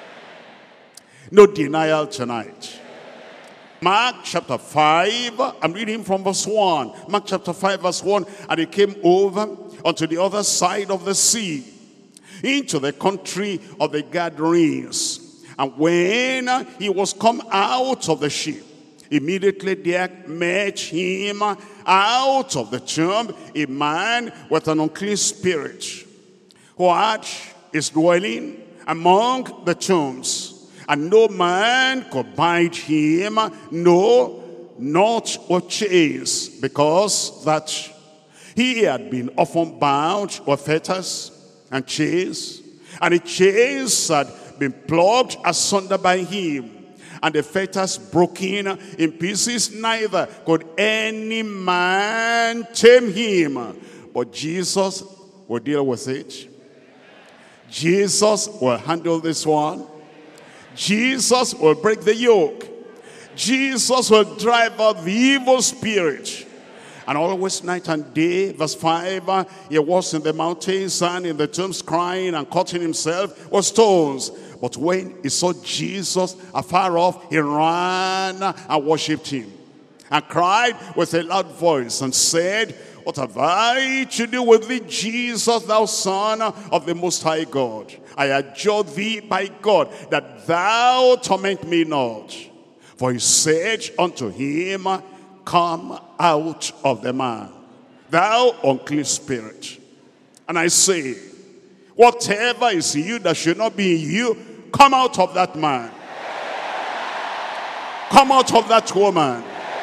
No denial tonight. Mark chapter five, I'm reading from verse one. Mark chapter five verse one. And he came over unto the other side of the sea, into the country of the Gadarenes. And when he was come out of the ship, immediately there met him out of the tomb a man with an unclean spirit, who had his dwelling among the tombs. And no man could bind him, no, not with chains, because that he had been often bound with fetters and chains, and the chains had been plucked asunder by him, and the fetters broken in pieces. Neither could any man tame him. But Jesus will deal with it. Jesus will handle this one. Jesus will break the yoke. Jesus will drive out the evil spirit. And always night and day, verse five, uh, he was in the mountains and in the tombs crying and cutting himself with stones. But when he saw Jesus afar off, he ran and worshipped him, and cried with a loud voice and said, what have I to do with thee, Jesus, thou Son of the Most High God? I adjure thee by God that thou torment me not. For he said unto him, come out of the man, thou unclean spirit. And I say, whatever is in you that should not be in you, come out of that man. Come out of that woman.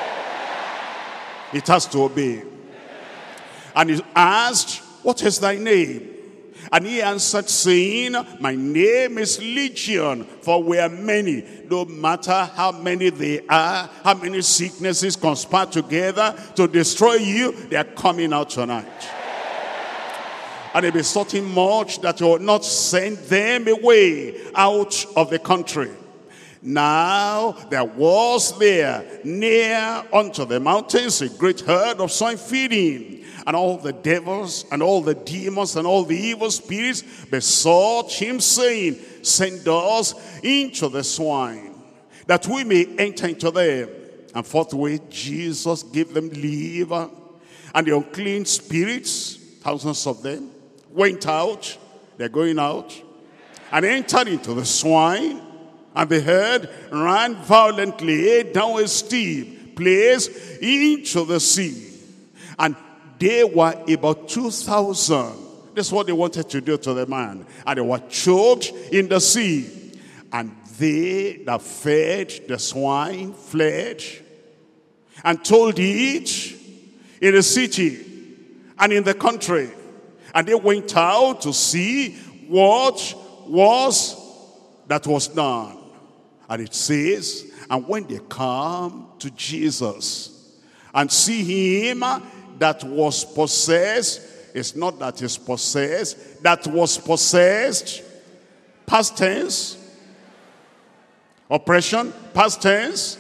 It has to obey. And he asked, what is thy name? And he answered, saying, my name is Legion, for we are many. No matter how many they are, how many sicknesses conspire together to destroy you, they are coming out tonight. And they besought him much that he would not send them away out of the country. Now there was there near unto the mountains a great herd of swine feeding. And all the devils and all the demons and all the evil spirits besought him, saying, send us into the swine, that we may enter into them. And forthwith Jesus gave them leave. And the unclean spirits, thousands of them, went out. They're going out. And entered into the swine. And the herd ran violently down a steep place into the sea. And they were about two thousand. That's what they wanted to do to the man. And they were choked in the sea. And they that fed the swine fled and told it in the city and in the country. And they went out to see what was that was done. And it says, and when they come to Jesus and see him that was possessed, it's not that is possessed, that was possessed, past tense. Oppression, past tense.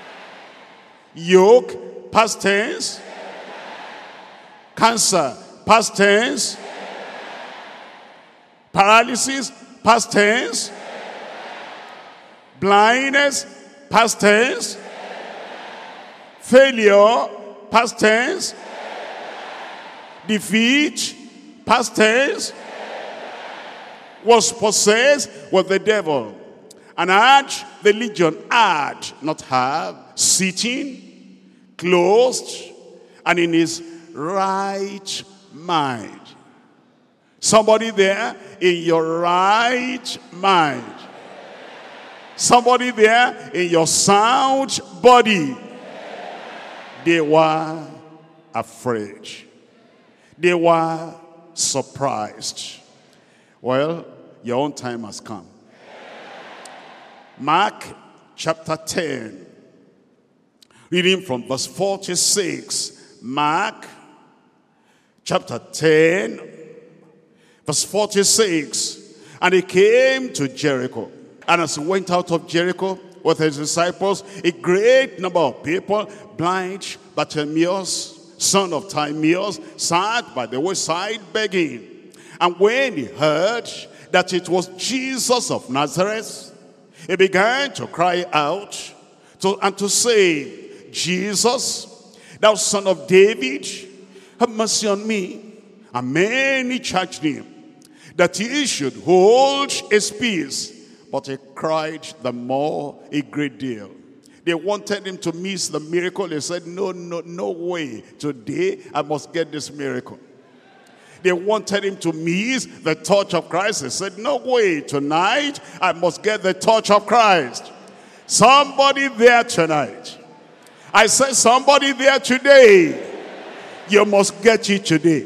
Yoke, past tense. Cancer, past tense. Paralysis, past tense. Blindness, past tense. Failure, past tense. Defeat, past tense. Was possessed with the devil, and had the legion, had, not have, sitting, closed, and in his right mind. Somebody there in your right mind. Somebody there in your sound body. They were afraid. They were surprised. Well, your own time has come. Mark chapter ten. Reading from verse forty-six. Mark chapter ten, verse forty-six. And he came to Jericho. And as he went out of Jericho with his disciples, a great number of people, blind Bartimaeus, son of Timaeus, sat by the wayside begging. And when he heard that it was Jesus of Nazareth, he began to cry out to, and to say, Jesus, thou son of David, have mercy on me. And many charged him that he should hold his peace. But he cried the more a great deal. They wanted him to miss the miracle. He said, no, no, no way. Today I must get this miracle. They wanted him to miss the touch of Christ. He said, no way. Tonight I must get the touch of Christ. Somebody there tonight. I said, somebody there today. You must get it today.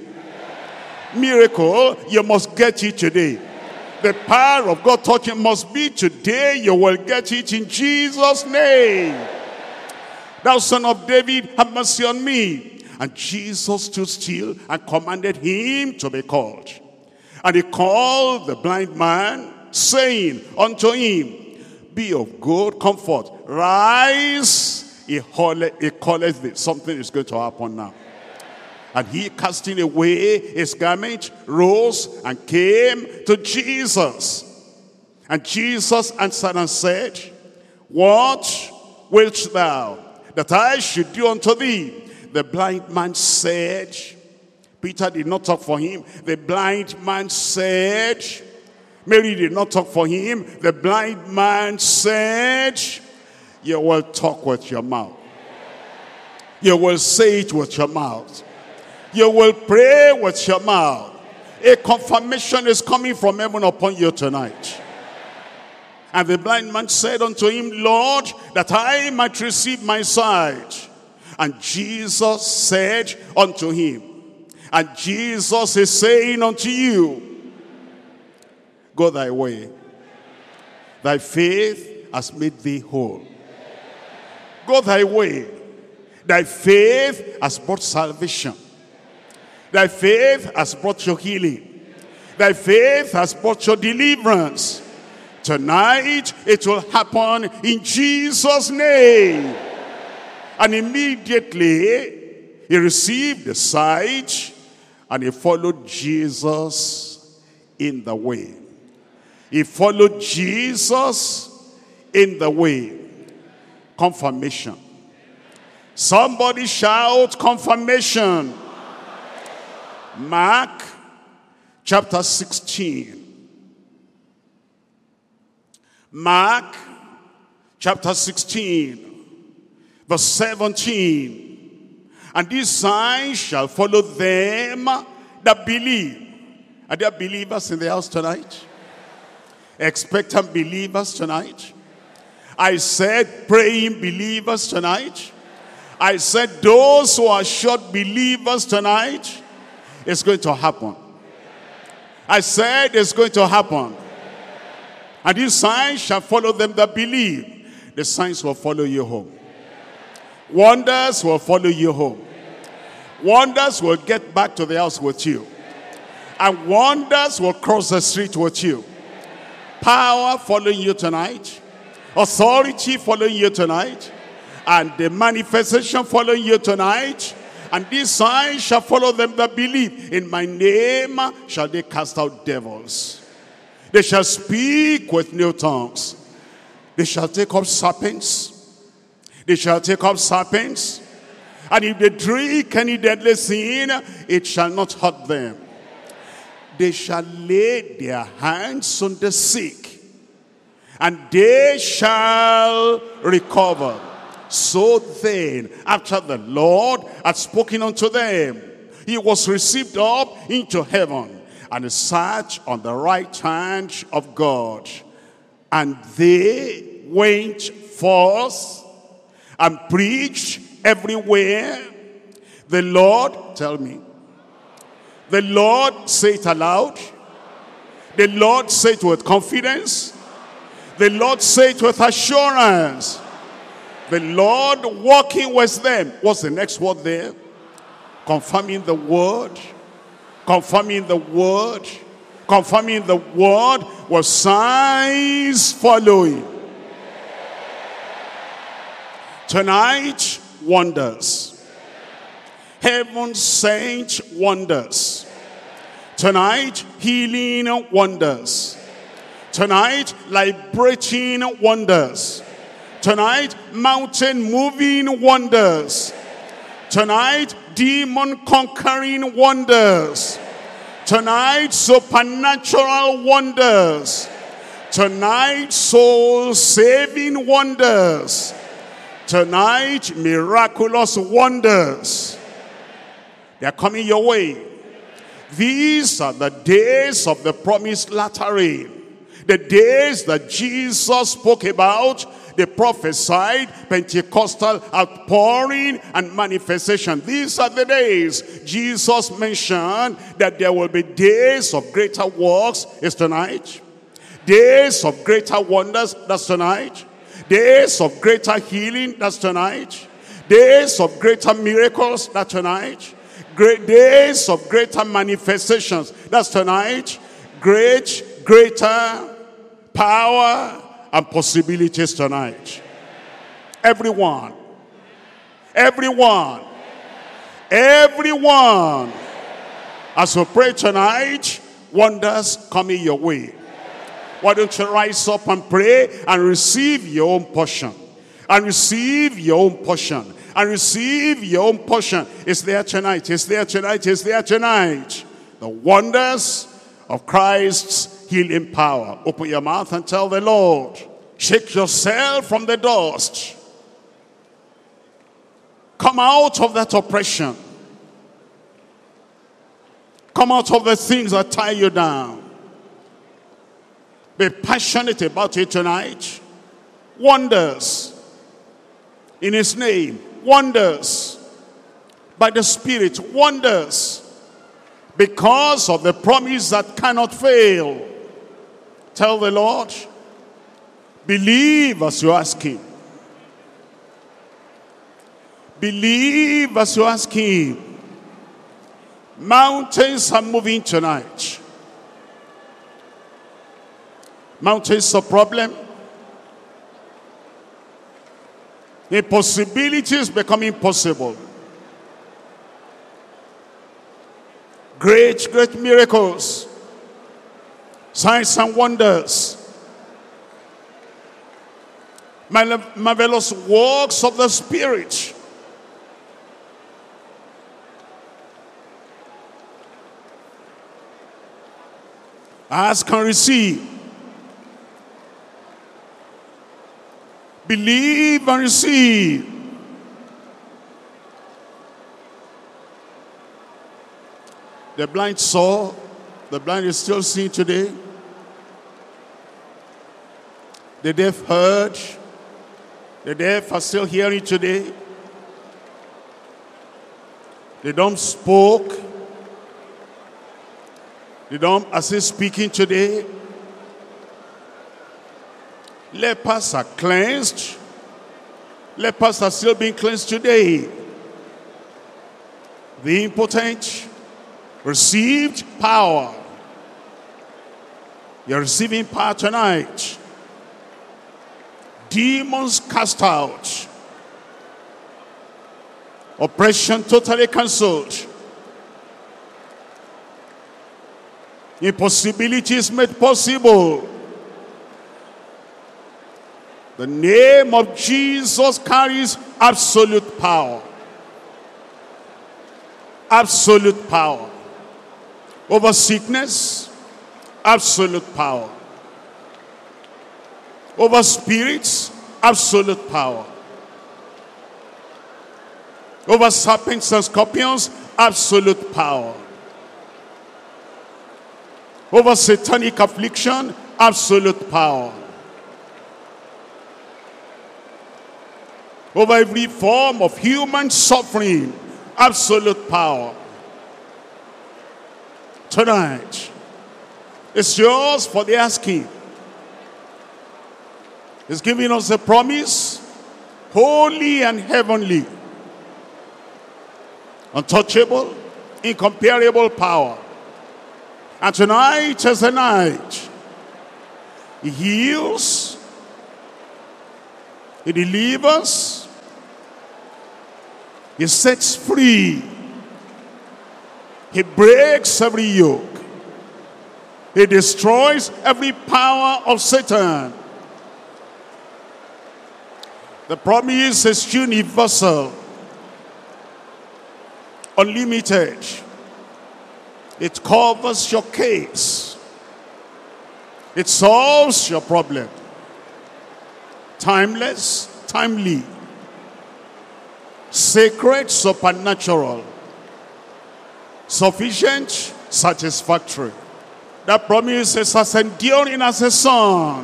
Miracle, you must get it today. The power of God touching must be today. You will get it in Jesus' name. Thou son of David, have mercy on me. And Jesus stood still and commanded him to be called. And he called the blind man, saying unto him, be of good comfort, rise. He calleth thee. Something is going to happen now. And he, casting away his garment, rose and came to Jesus. And Jesus answered and said, what wilt thou that I should do unto thee? The blind man said, Peter did not talk for him. The blind man said, Mary did not talk for him. The blind man said, you will talk with your mouth. You will say it with your mouth. You will pray with your mouth. A confirmation is coming from heaven upon you tonight. And the blind man said unto him, Lord, that I might receive my sight. And Jesus said unto him, and Jesus is saying unto you, go thy way. Thy faith has made thee whole. Go thy way. Thy faith has brought salvation. Thy faith has brought your healing. Thy faith has brought your deliverance. Tonight it will happen in Jesus' name. And immediately he received the sight and he followed Jesus in the way. He followed Jesus in the way. Confirmation. Somebody shout confirmation. Mark chapter sixteen. Mark chapter sixteen. Verse seventeen. And these signs shall follow them that believe. Are there believers in the house tonight? Expectant believers tonight? I said praying believers tonight. I said those who are short believers tonight. It's going to happen. I said it's going to happen. And these signs shall follow them that believe. The signs will follow you home. Wonders will follow you home. Wonders will get back to the house with you. And wonders will cross the street with you. Power following you tonight. Authority following you tonight. And the manifestation following you tonight. And these signs shall follow them that believe. In my name shall they cast out devils. They shall speak with new tongues. They shall take up serpents. They shall take up serpents. And if they drink any deadly sin, it shall not hurt them. They shall lay their hands on the sick, and they shall recover. So then, after the Lord had spoken unto them, he was received up into heaven, and sat on the right hand of God. And they went forth and preached everywhere. The Lord, tell me. The Lord, say it aloud. The Lord, say it with confidence. The Lord, say it with assurance. The Lord walking with them. What's the next word there? Confirming the word. Confirming the word. Confirming the word with signs following. Tonight, wonders. Heaven sent wonders. Tonight, healing wonders. Tonight, liberating wonders. Tonight, mountain moving wonders. Tonight, demon conquering wonders. Tonight, supernatural wonders. Tonight, soul saving wonders. Tonight, miraculous wonders. They are coming your way. These are the days of the promised latter rain. The days that Jesus spoke about, the prophesied Pentecostal outpouring and manifestation. These are the days Jesus mentioned that there will be days of greater works. Is tonight. Days of greater wonders. That's tonight. Days of greater healing. That's tonight. Days of greater miracles. That's tonight. Great days of greater manifestations. That's tonight. Great, greater power and possibilities tonight. Everyone. Everyone. Everyone. As we pray tonight, wonders coming your way. Why don't you rise up and pray and receive your own portion. And receive your own portion. And receive your own portion. It's there tonight. It's there tonight. It's there tonight. The wonders of Christ's healing power. Open your mouth and tell the Lord. Shake yourself from the dust. Come out of that oppression. Come out of the things that tie you down. Be passionate about it tonight. Wonders. In his name. Wonders. By the Spirit. Wonders. Because of the promise that cannot fail. Tell the Lord. Believe as you ask him. Believe as you ask him. Mountains are moving tonight. Mountains are problem. Impossibilities becoming possible. Great, great miracles. Signs and wonders. Marvelous works of the Spirit. Ask and receive. Believe and receive. The blind saw. The blind is still seeing today. The deaf heard. The deaf are still hearing today. The dumb spoke. The dumb are still speaking today. Lepers are cleansed. Lepers are still being cleansed today. The impotent received power. You're receiving power tonight. Demons cast out. Oppression totally cancelled. Impossibilities made possible. The name of Jesus carries absolute power. Absolute power. Over sickness, absolute power. Over spirits, absolute power. Over serpents and scorpions, absolute power. Over satanic affliction, absolute power. Over every form of human suffering, absolute power. Tonight, it's yours for the asking. He's giving us a promise, holy and heavenly, untouchable, incomparable power. And tonight is the night. He heals, he delivers, he sets free, he breaks every yoke, he destroys every power of Satan. The promise is universal, unlimited. It covers your case. It solves your problem. Timeless, timely. Sacred, supernatural. Sufficient, satisfactory. That promise is as enduring as the sun.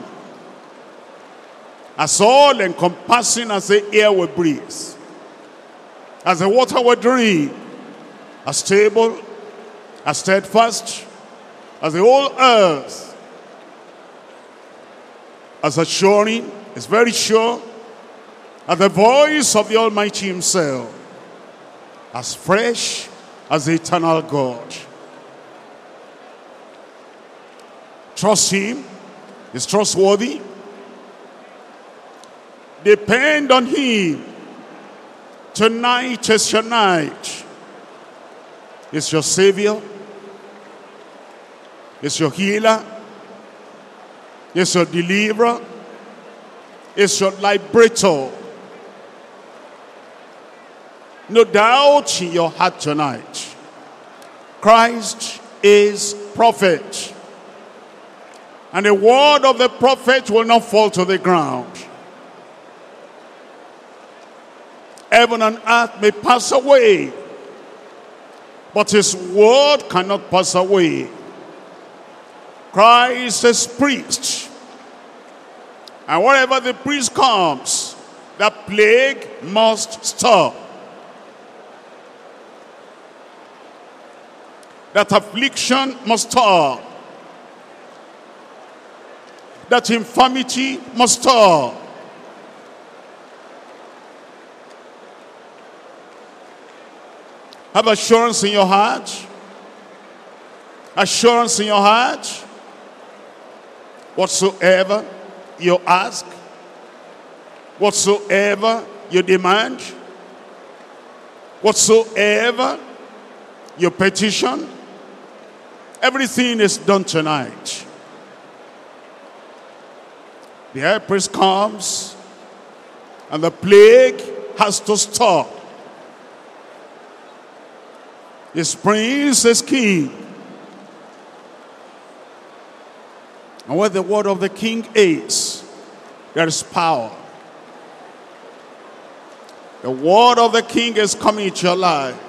As all encompassing as the air we breathe. As the water we drink. As stable, as steadfast as the whole earth, as assuring, is very sure, as the voice of the Almighty himself, as fresh as the eternal God. Trust him, he's trustworthy. Depend on him. Tonight is your night. He's your Savior. It's your healer. It's your deliverer. It's your liberator. No doubt in your heart tonight, Christ is prophet. And the word of the prophet will not fall to the ground. Heaven and earth may pass away, but his word cannot pass away. Christ is priest. And wherever the priest comes, that plague must stop. That affliction must stop. That infirmity must stop. Have assurance in your heart. Assurance in your heart. Whatsoever you ask, whatsoever you demand, whatsoever you petition, everything is done tonight. The high priest comes and the plague has to stop. His prince is king. And where the word of the king is, there is power. The word of the king is coming into your life.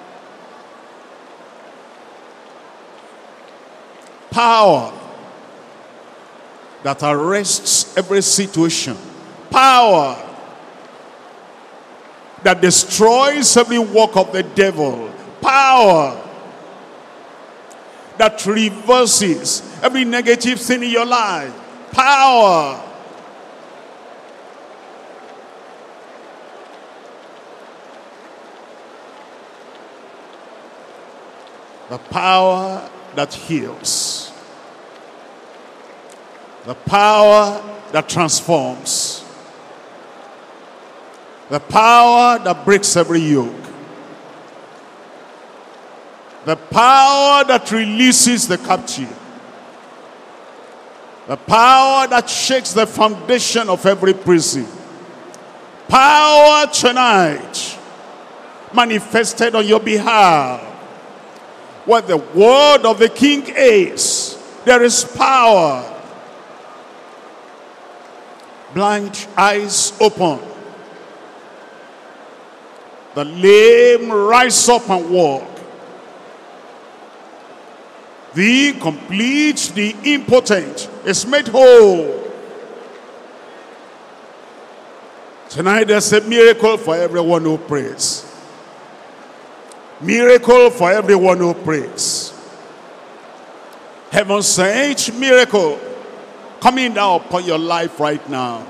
Power that arrests every situation. Power that destroys every work of the devil. Power that reverses every negative thing in your life. Power the power that heals. The power that transforms. The power that breaks every yoke. The power that releases the captive. The power that shakes the foundation of every prison. Power tonight manifested on your behalf. What the word of the King is, there is power. Blind eyes open. The lame rise up and walk. The complete, the impotent is made whole. Tonight there's a miracle for everyone who prays. Miracle for everyone who prays. Heaven sent miracle coming down upon your life right now.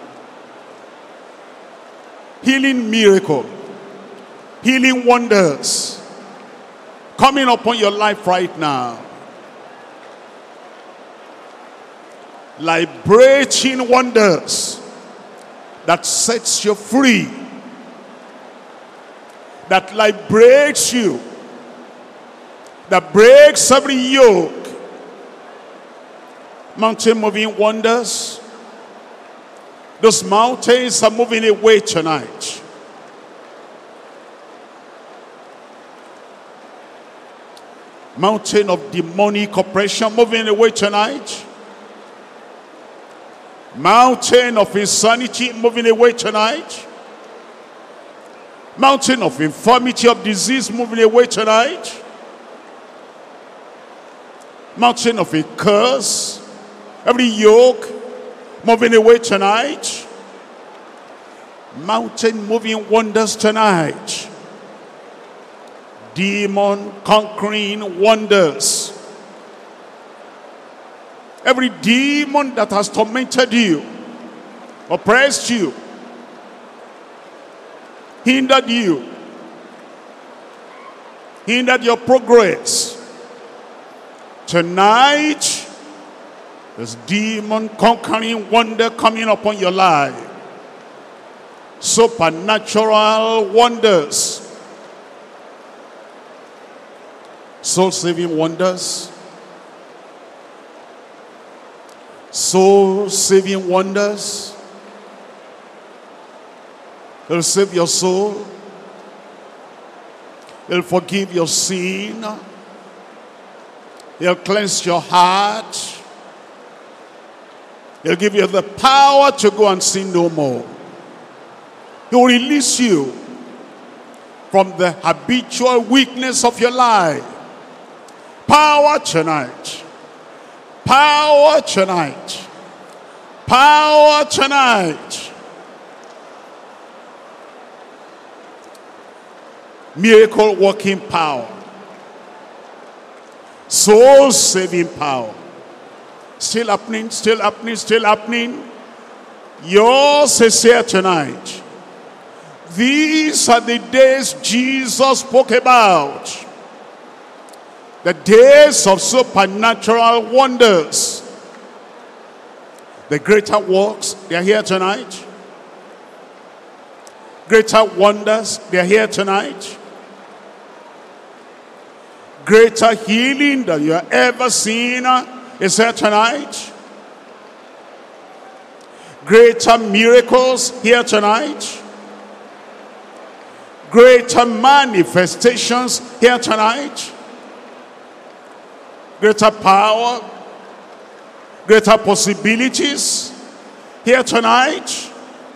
Healing miracle. Healing wonders coming upon your life right now. Liberating wonders that sets you free, that liberates you, that breaks every yoke. Mountain moving wonders. Those mountains are moving away tonight. Mountain of demonic oppression moving away tonight. Mountain of insanity moving away tonight. Mountain of infirmity, of disease moving away tonight. Mountain of a curse, every yoke moving away tonight. Mountain moving wonders tonight. Demon conquering wonders. Every demon that has tormented you, oppressed you, hindered you, hindered your progress. Tonight, there's demon conquering wonder coming upon your life. Supernatural wonders. Soul-saving wonders. Soul-saving wonders. He'll save your soul. He'll forgive your sin. He'll cleanse your heart. He'll give you the power to go and sin no more. He'll release you from the habitual weakness of your life. Power tonight. Power tonight. Power tonight. Miracle working power. Soul saving power. Still happening, still happening, still happening. Yours is here tonight. These are the days Jesus spoke about. The days of supernatural wonders. The greater works, they are here tonight. Greater wonders, they are here tonight. Greater healing than you have ever seen is here tonight. Greater miracles here tonight. Greater manifestations here tonight. Greater power, greater possibilities here tonight.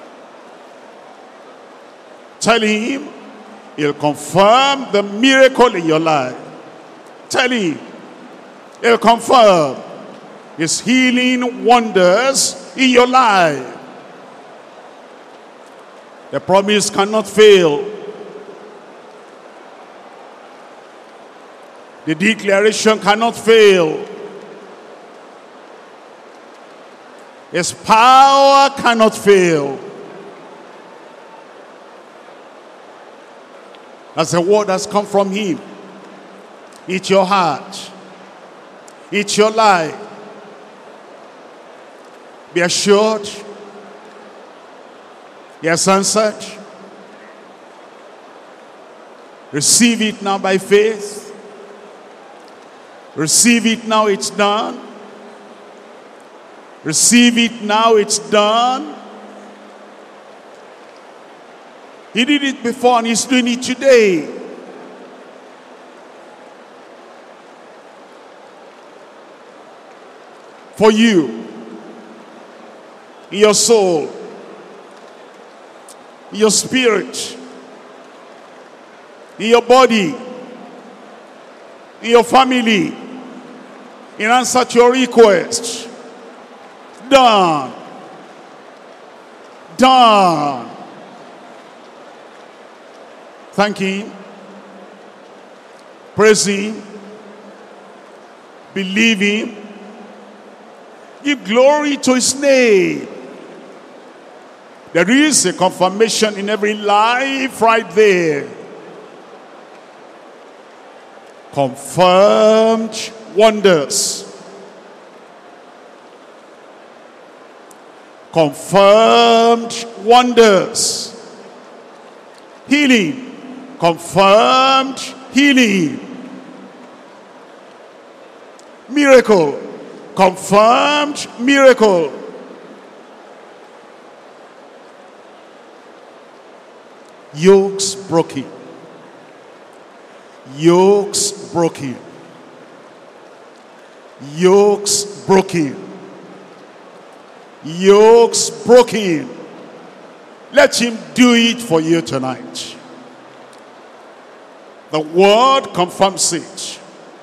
Tell him he'll confirm the miracle in your life. Tell him he'll confirm his healing wonders in your life. The promise cannot fail. The declaration cannot fail. His power cannot fail. As the word has come from him, it's your heart. It's your life. Be assured. He has answered. Receive it now by faith. Receive it now, it's done. Receive it now, it's done. He did it before and he's doing it today. For you, in your soul, in your spirit, in your body, in your family, in answer to your request. Done. Done. Thank him. Praise him. Believe him. Give glory to his name. There is a confirmation in every life right there. Confirmed wonders. Confirmed wonders. Healing. Confirmed healing. Miracle. Confirmed miracle. Yokes broken. Yokes broken. Yokes broken. Yokes broken. Let him do it for you tonight. The word confirms it.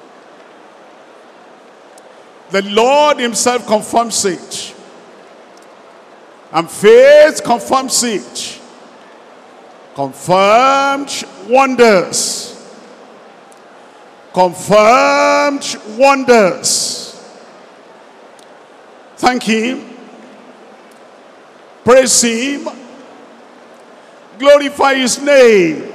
The Lord himself confirms it. And faith confirms it. Confirmed wonders. Confirmed wonders. Thank him. Praise him. Glorify his name.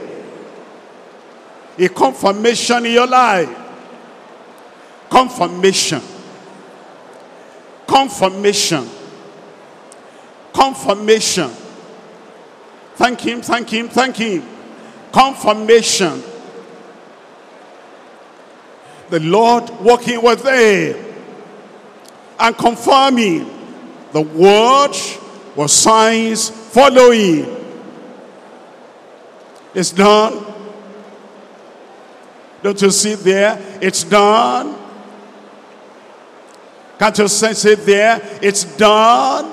A confirmation in your life. Confirmation. Confirmation. Confirmation. Thank him, thank him, thank him. Confirmation. The Lord working with them and confirming the word with signs following. It's done. Don't you see there? It's done. Can't you sense it there? It's done.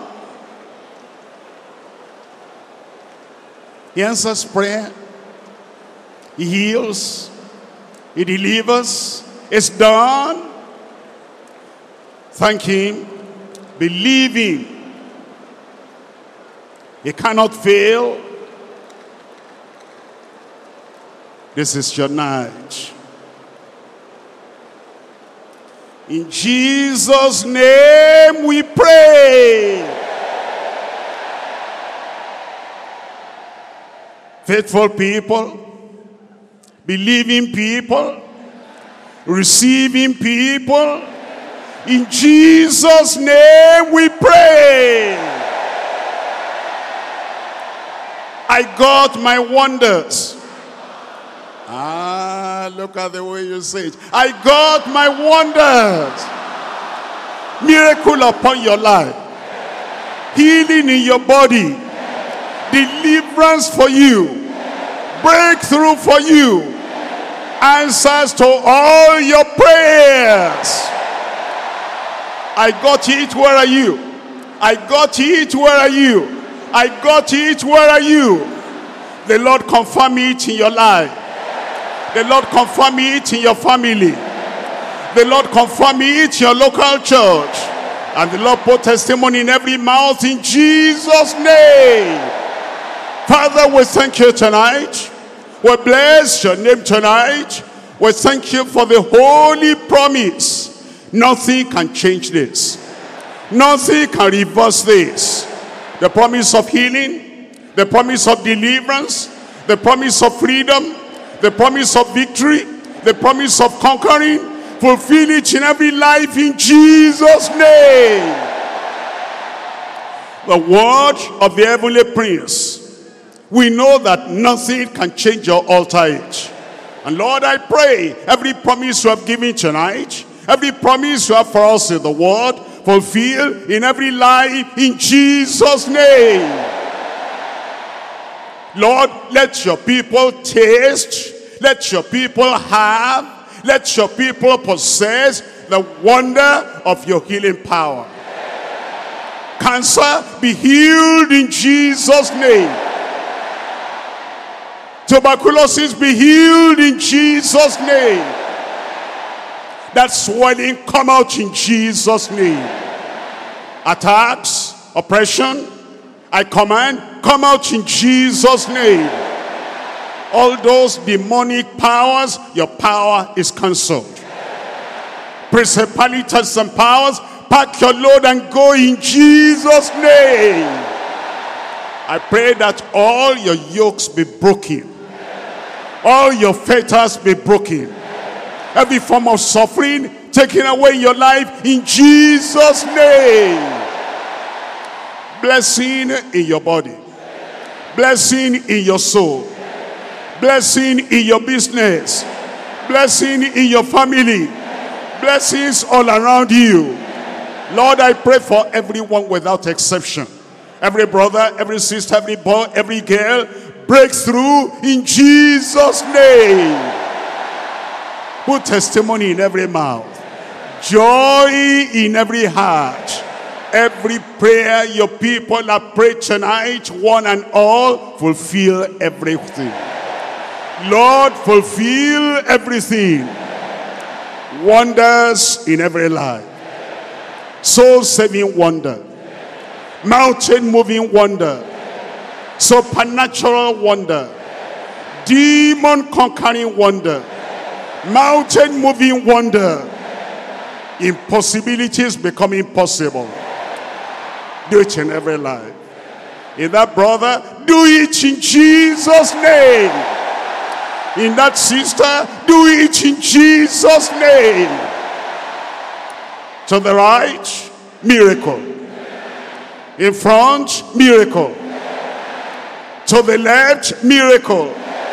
He answers prayer. He heals. He delivers. It's done. Thank him. Believe him. He cannot fail. This is your night. In Jesus' name we pray. Faithful people, believing people, receiving people, in Jesus' name we pray. I got my wonders. Ah, look at the way you say it. I got my wonders. Miracle upon your life. Healing in your body. Deliverance for you. Breakthrough for you. Answers to all your prayers. I got it, where are you? I got it, where are you? I got it, where are you? The Lord confirm it in your life. The Lord confirm it in your family. The Lord confirm it in your local church. And the Lord put testimony in every mouth in Jesus' name. Father, we thank you tonight. We bless your name tonight. We thank you for the holy promise. Nothing can change this. Nothing can reverse this. The promise of healing, the promise of deliverance, the promise of freedom, the promise of victory, the promise of conquering. Fulfill it in every life in Jesus' name. the word of the heavenly prince, we know that nothing can change your altar age. And Lord, I pray every promise you have given tonight, every promise you have for us in the word, fulfill in every life in Jesus' name. Lord, let your people taste, let your people have, let your people possess the wonder of your healing power. Cancer, be healed in Jesus' name. Tuberculosis, be healed in Jesus' name. That swelling, come out in Jesus' name. Attacks, oppression, I command, come out in Jesus' name. All those demonic powers, your power is cancelled. Principalities and powers, pack your load and go in Jesus' name. I pray that all your yokes be broken. All your fetters be broken. Every form of suffering taken away in your life in Jesus' name. Blessing in your body. Blessing in your soul. Blessing in your business. Blessing in your family. Blessings all around you. Lord, I pray for everyone without exception. Every brother, every sister, every boy, every girl, breakthrough in Jesus' name. Put testimony in every mouth. Joy in every heart. Every prayer your people have prayed tonight, one and all, fulfill everything. Lord, fulfill everything. Wonders in every life. Soul-saving wonder. Mountain-moving wonder. Supernatural wonder. Demon-conquering wonder. Mountain-moving wonder. Impossibilities becoming possible. Do it in every life. In that brother, do it in Jesus' name. In that sister, do it in Jesus' name. To the right, miracle. In front, miracle. To the left, miracle.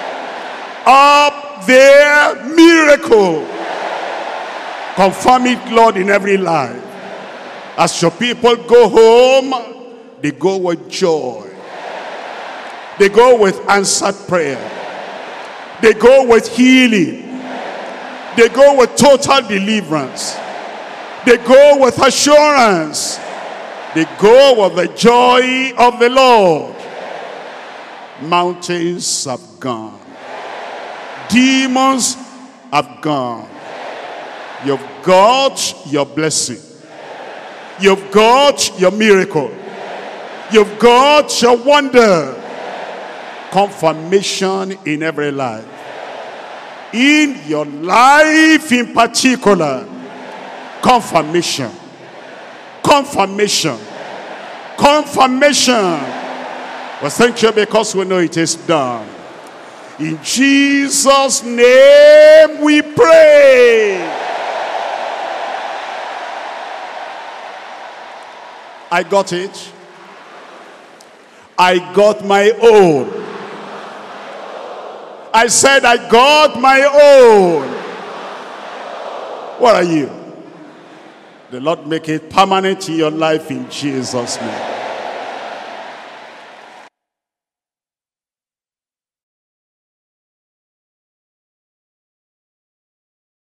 Up there, miracle. Confirm it, Lord, in every life. As your people go home, they go with joy. They go with answered prayer. They go with healing. They go with total deliverance. They go with assurance. They go with the joy of the Lord. Mountains have gone. Demons have gone. You've got your blessing. You've got your miracle. You've got your wonder. Confirmation in every life. In your life in particular. Confirmation. Confirmation. Confirmation. Well, thank you because we know it is done. In Jesus' name we pray. I got it. I got my own. I said I got my own. What are you? The Lord make it permanent in your life in Jesus' name.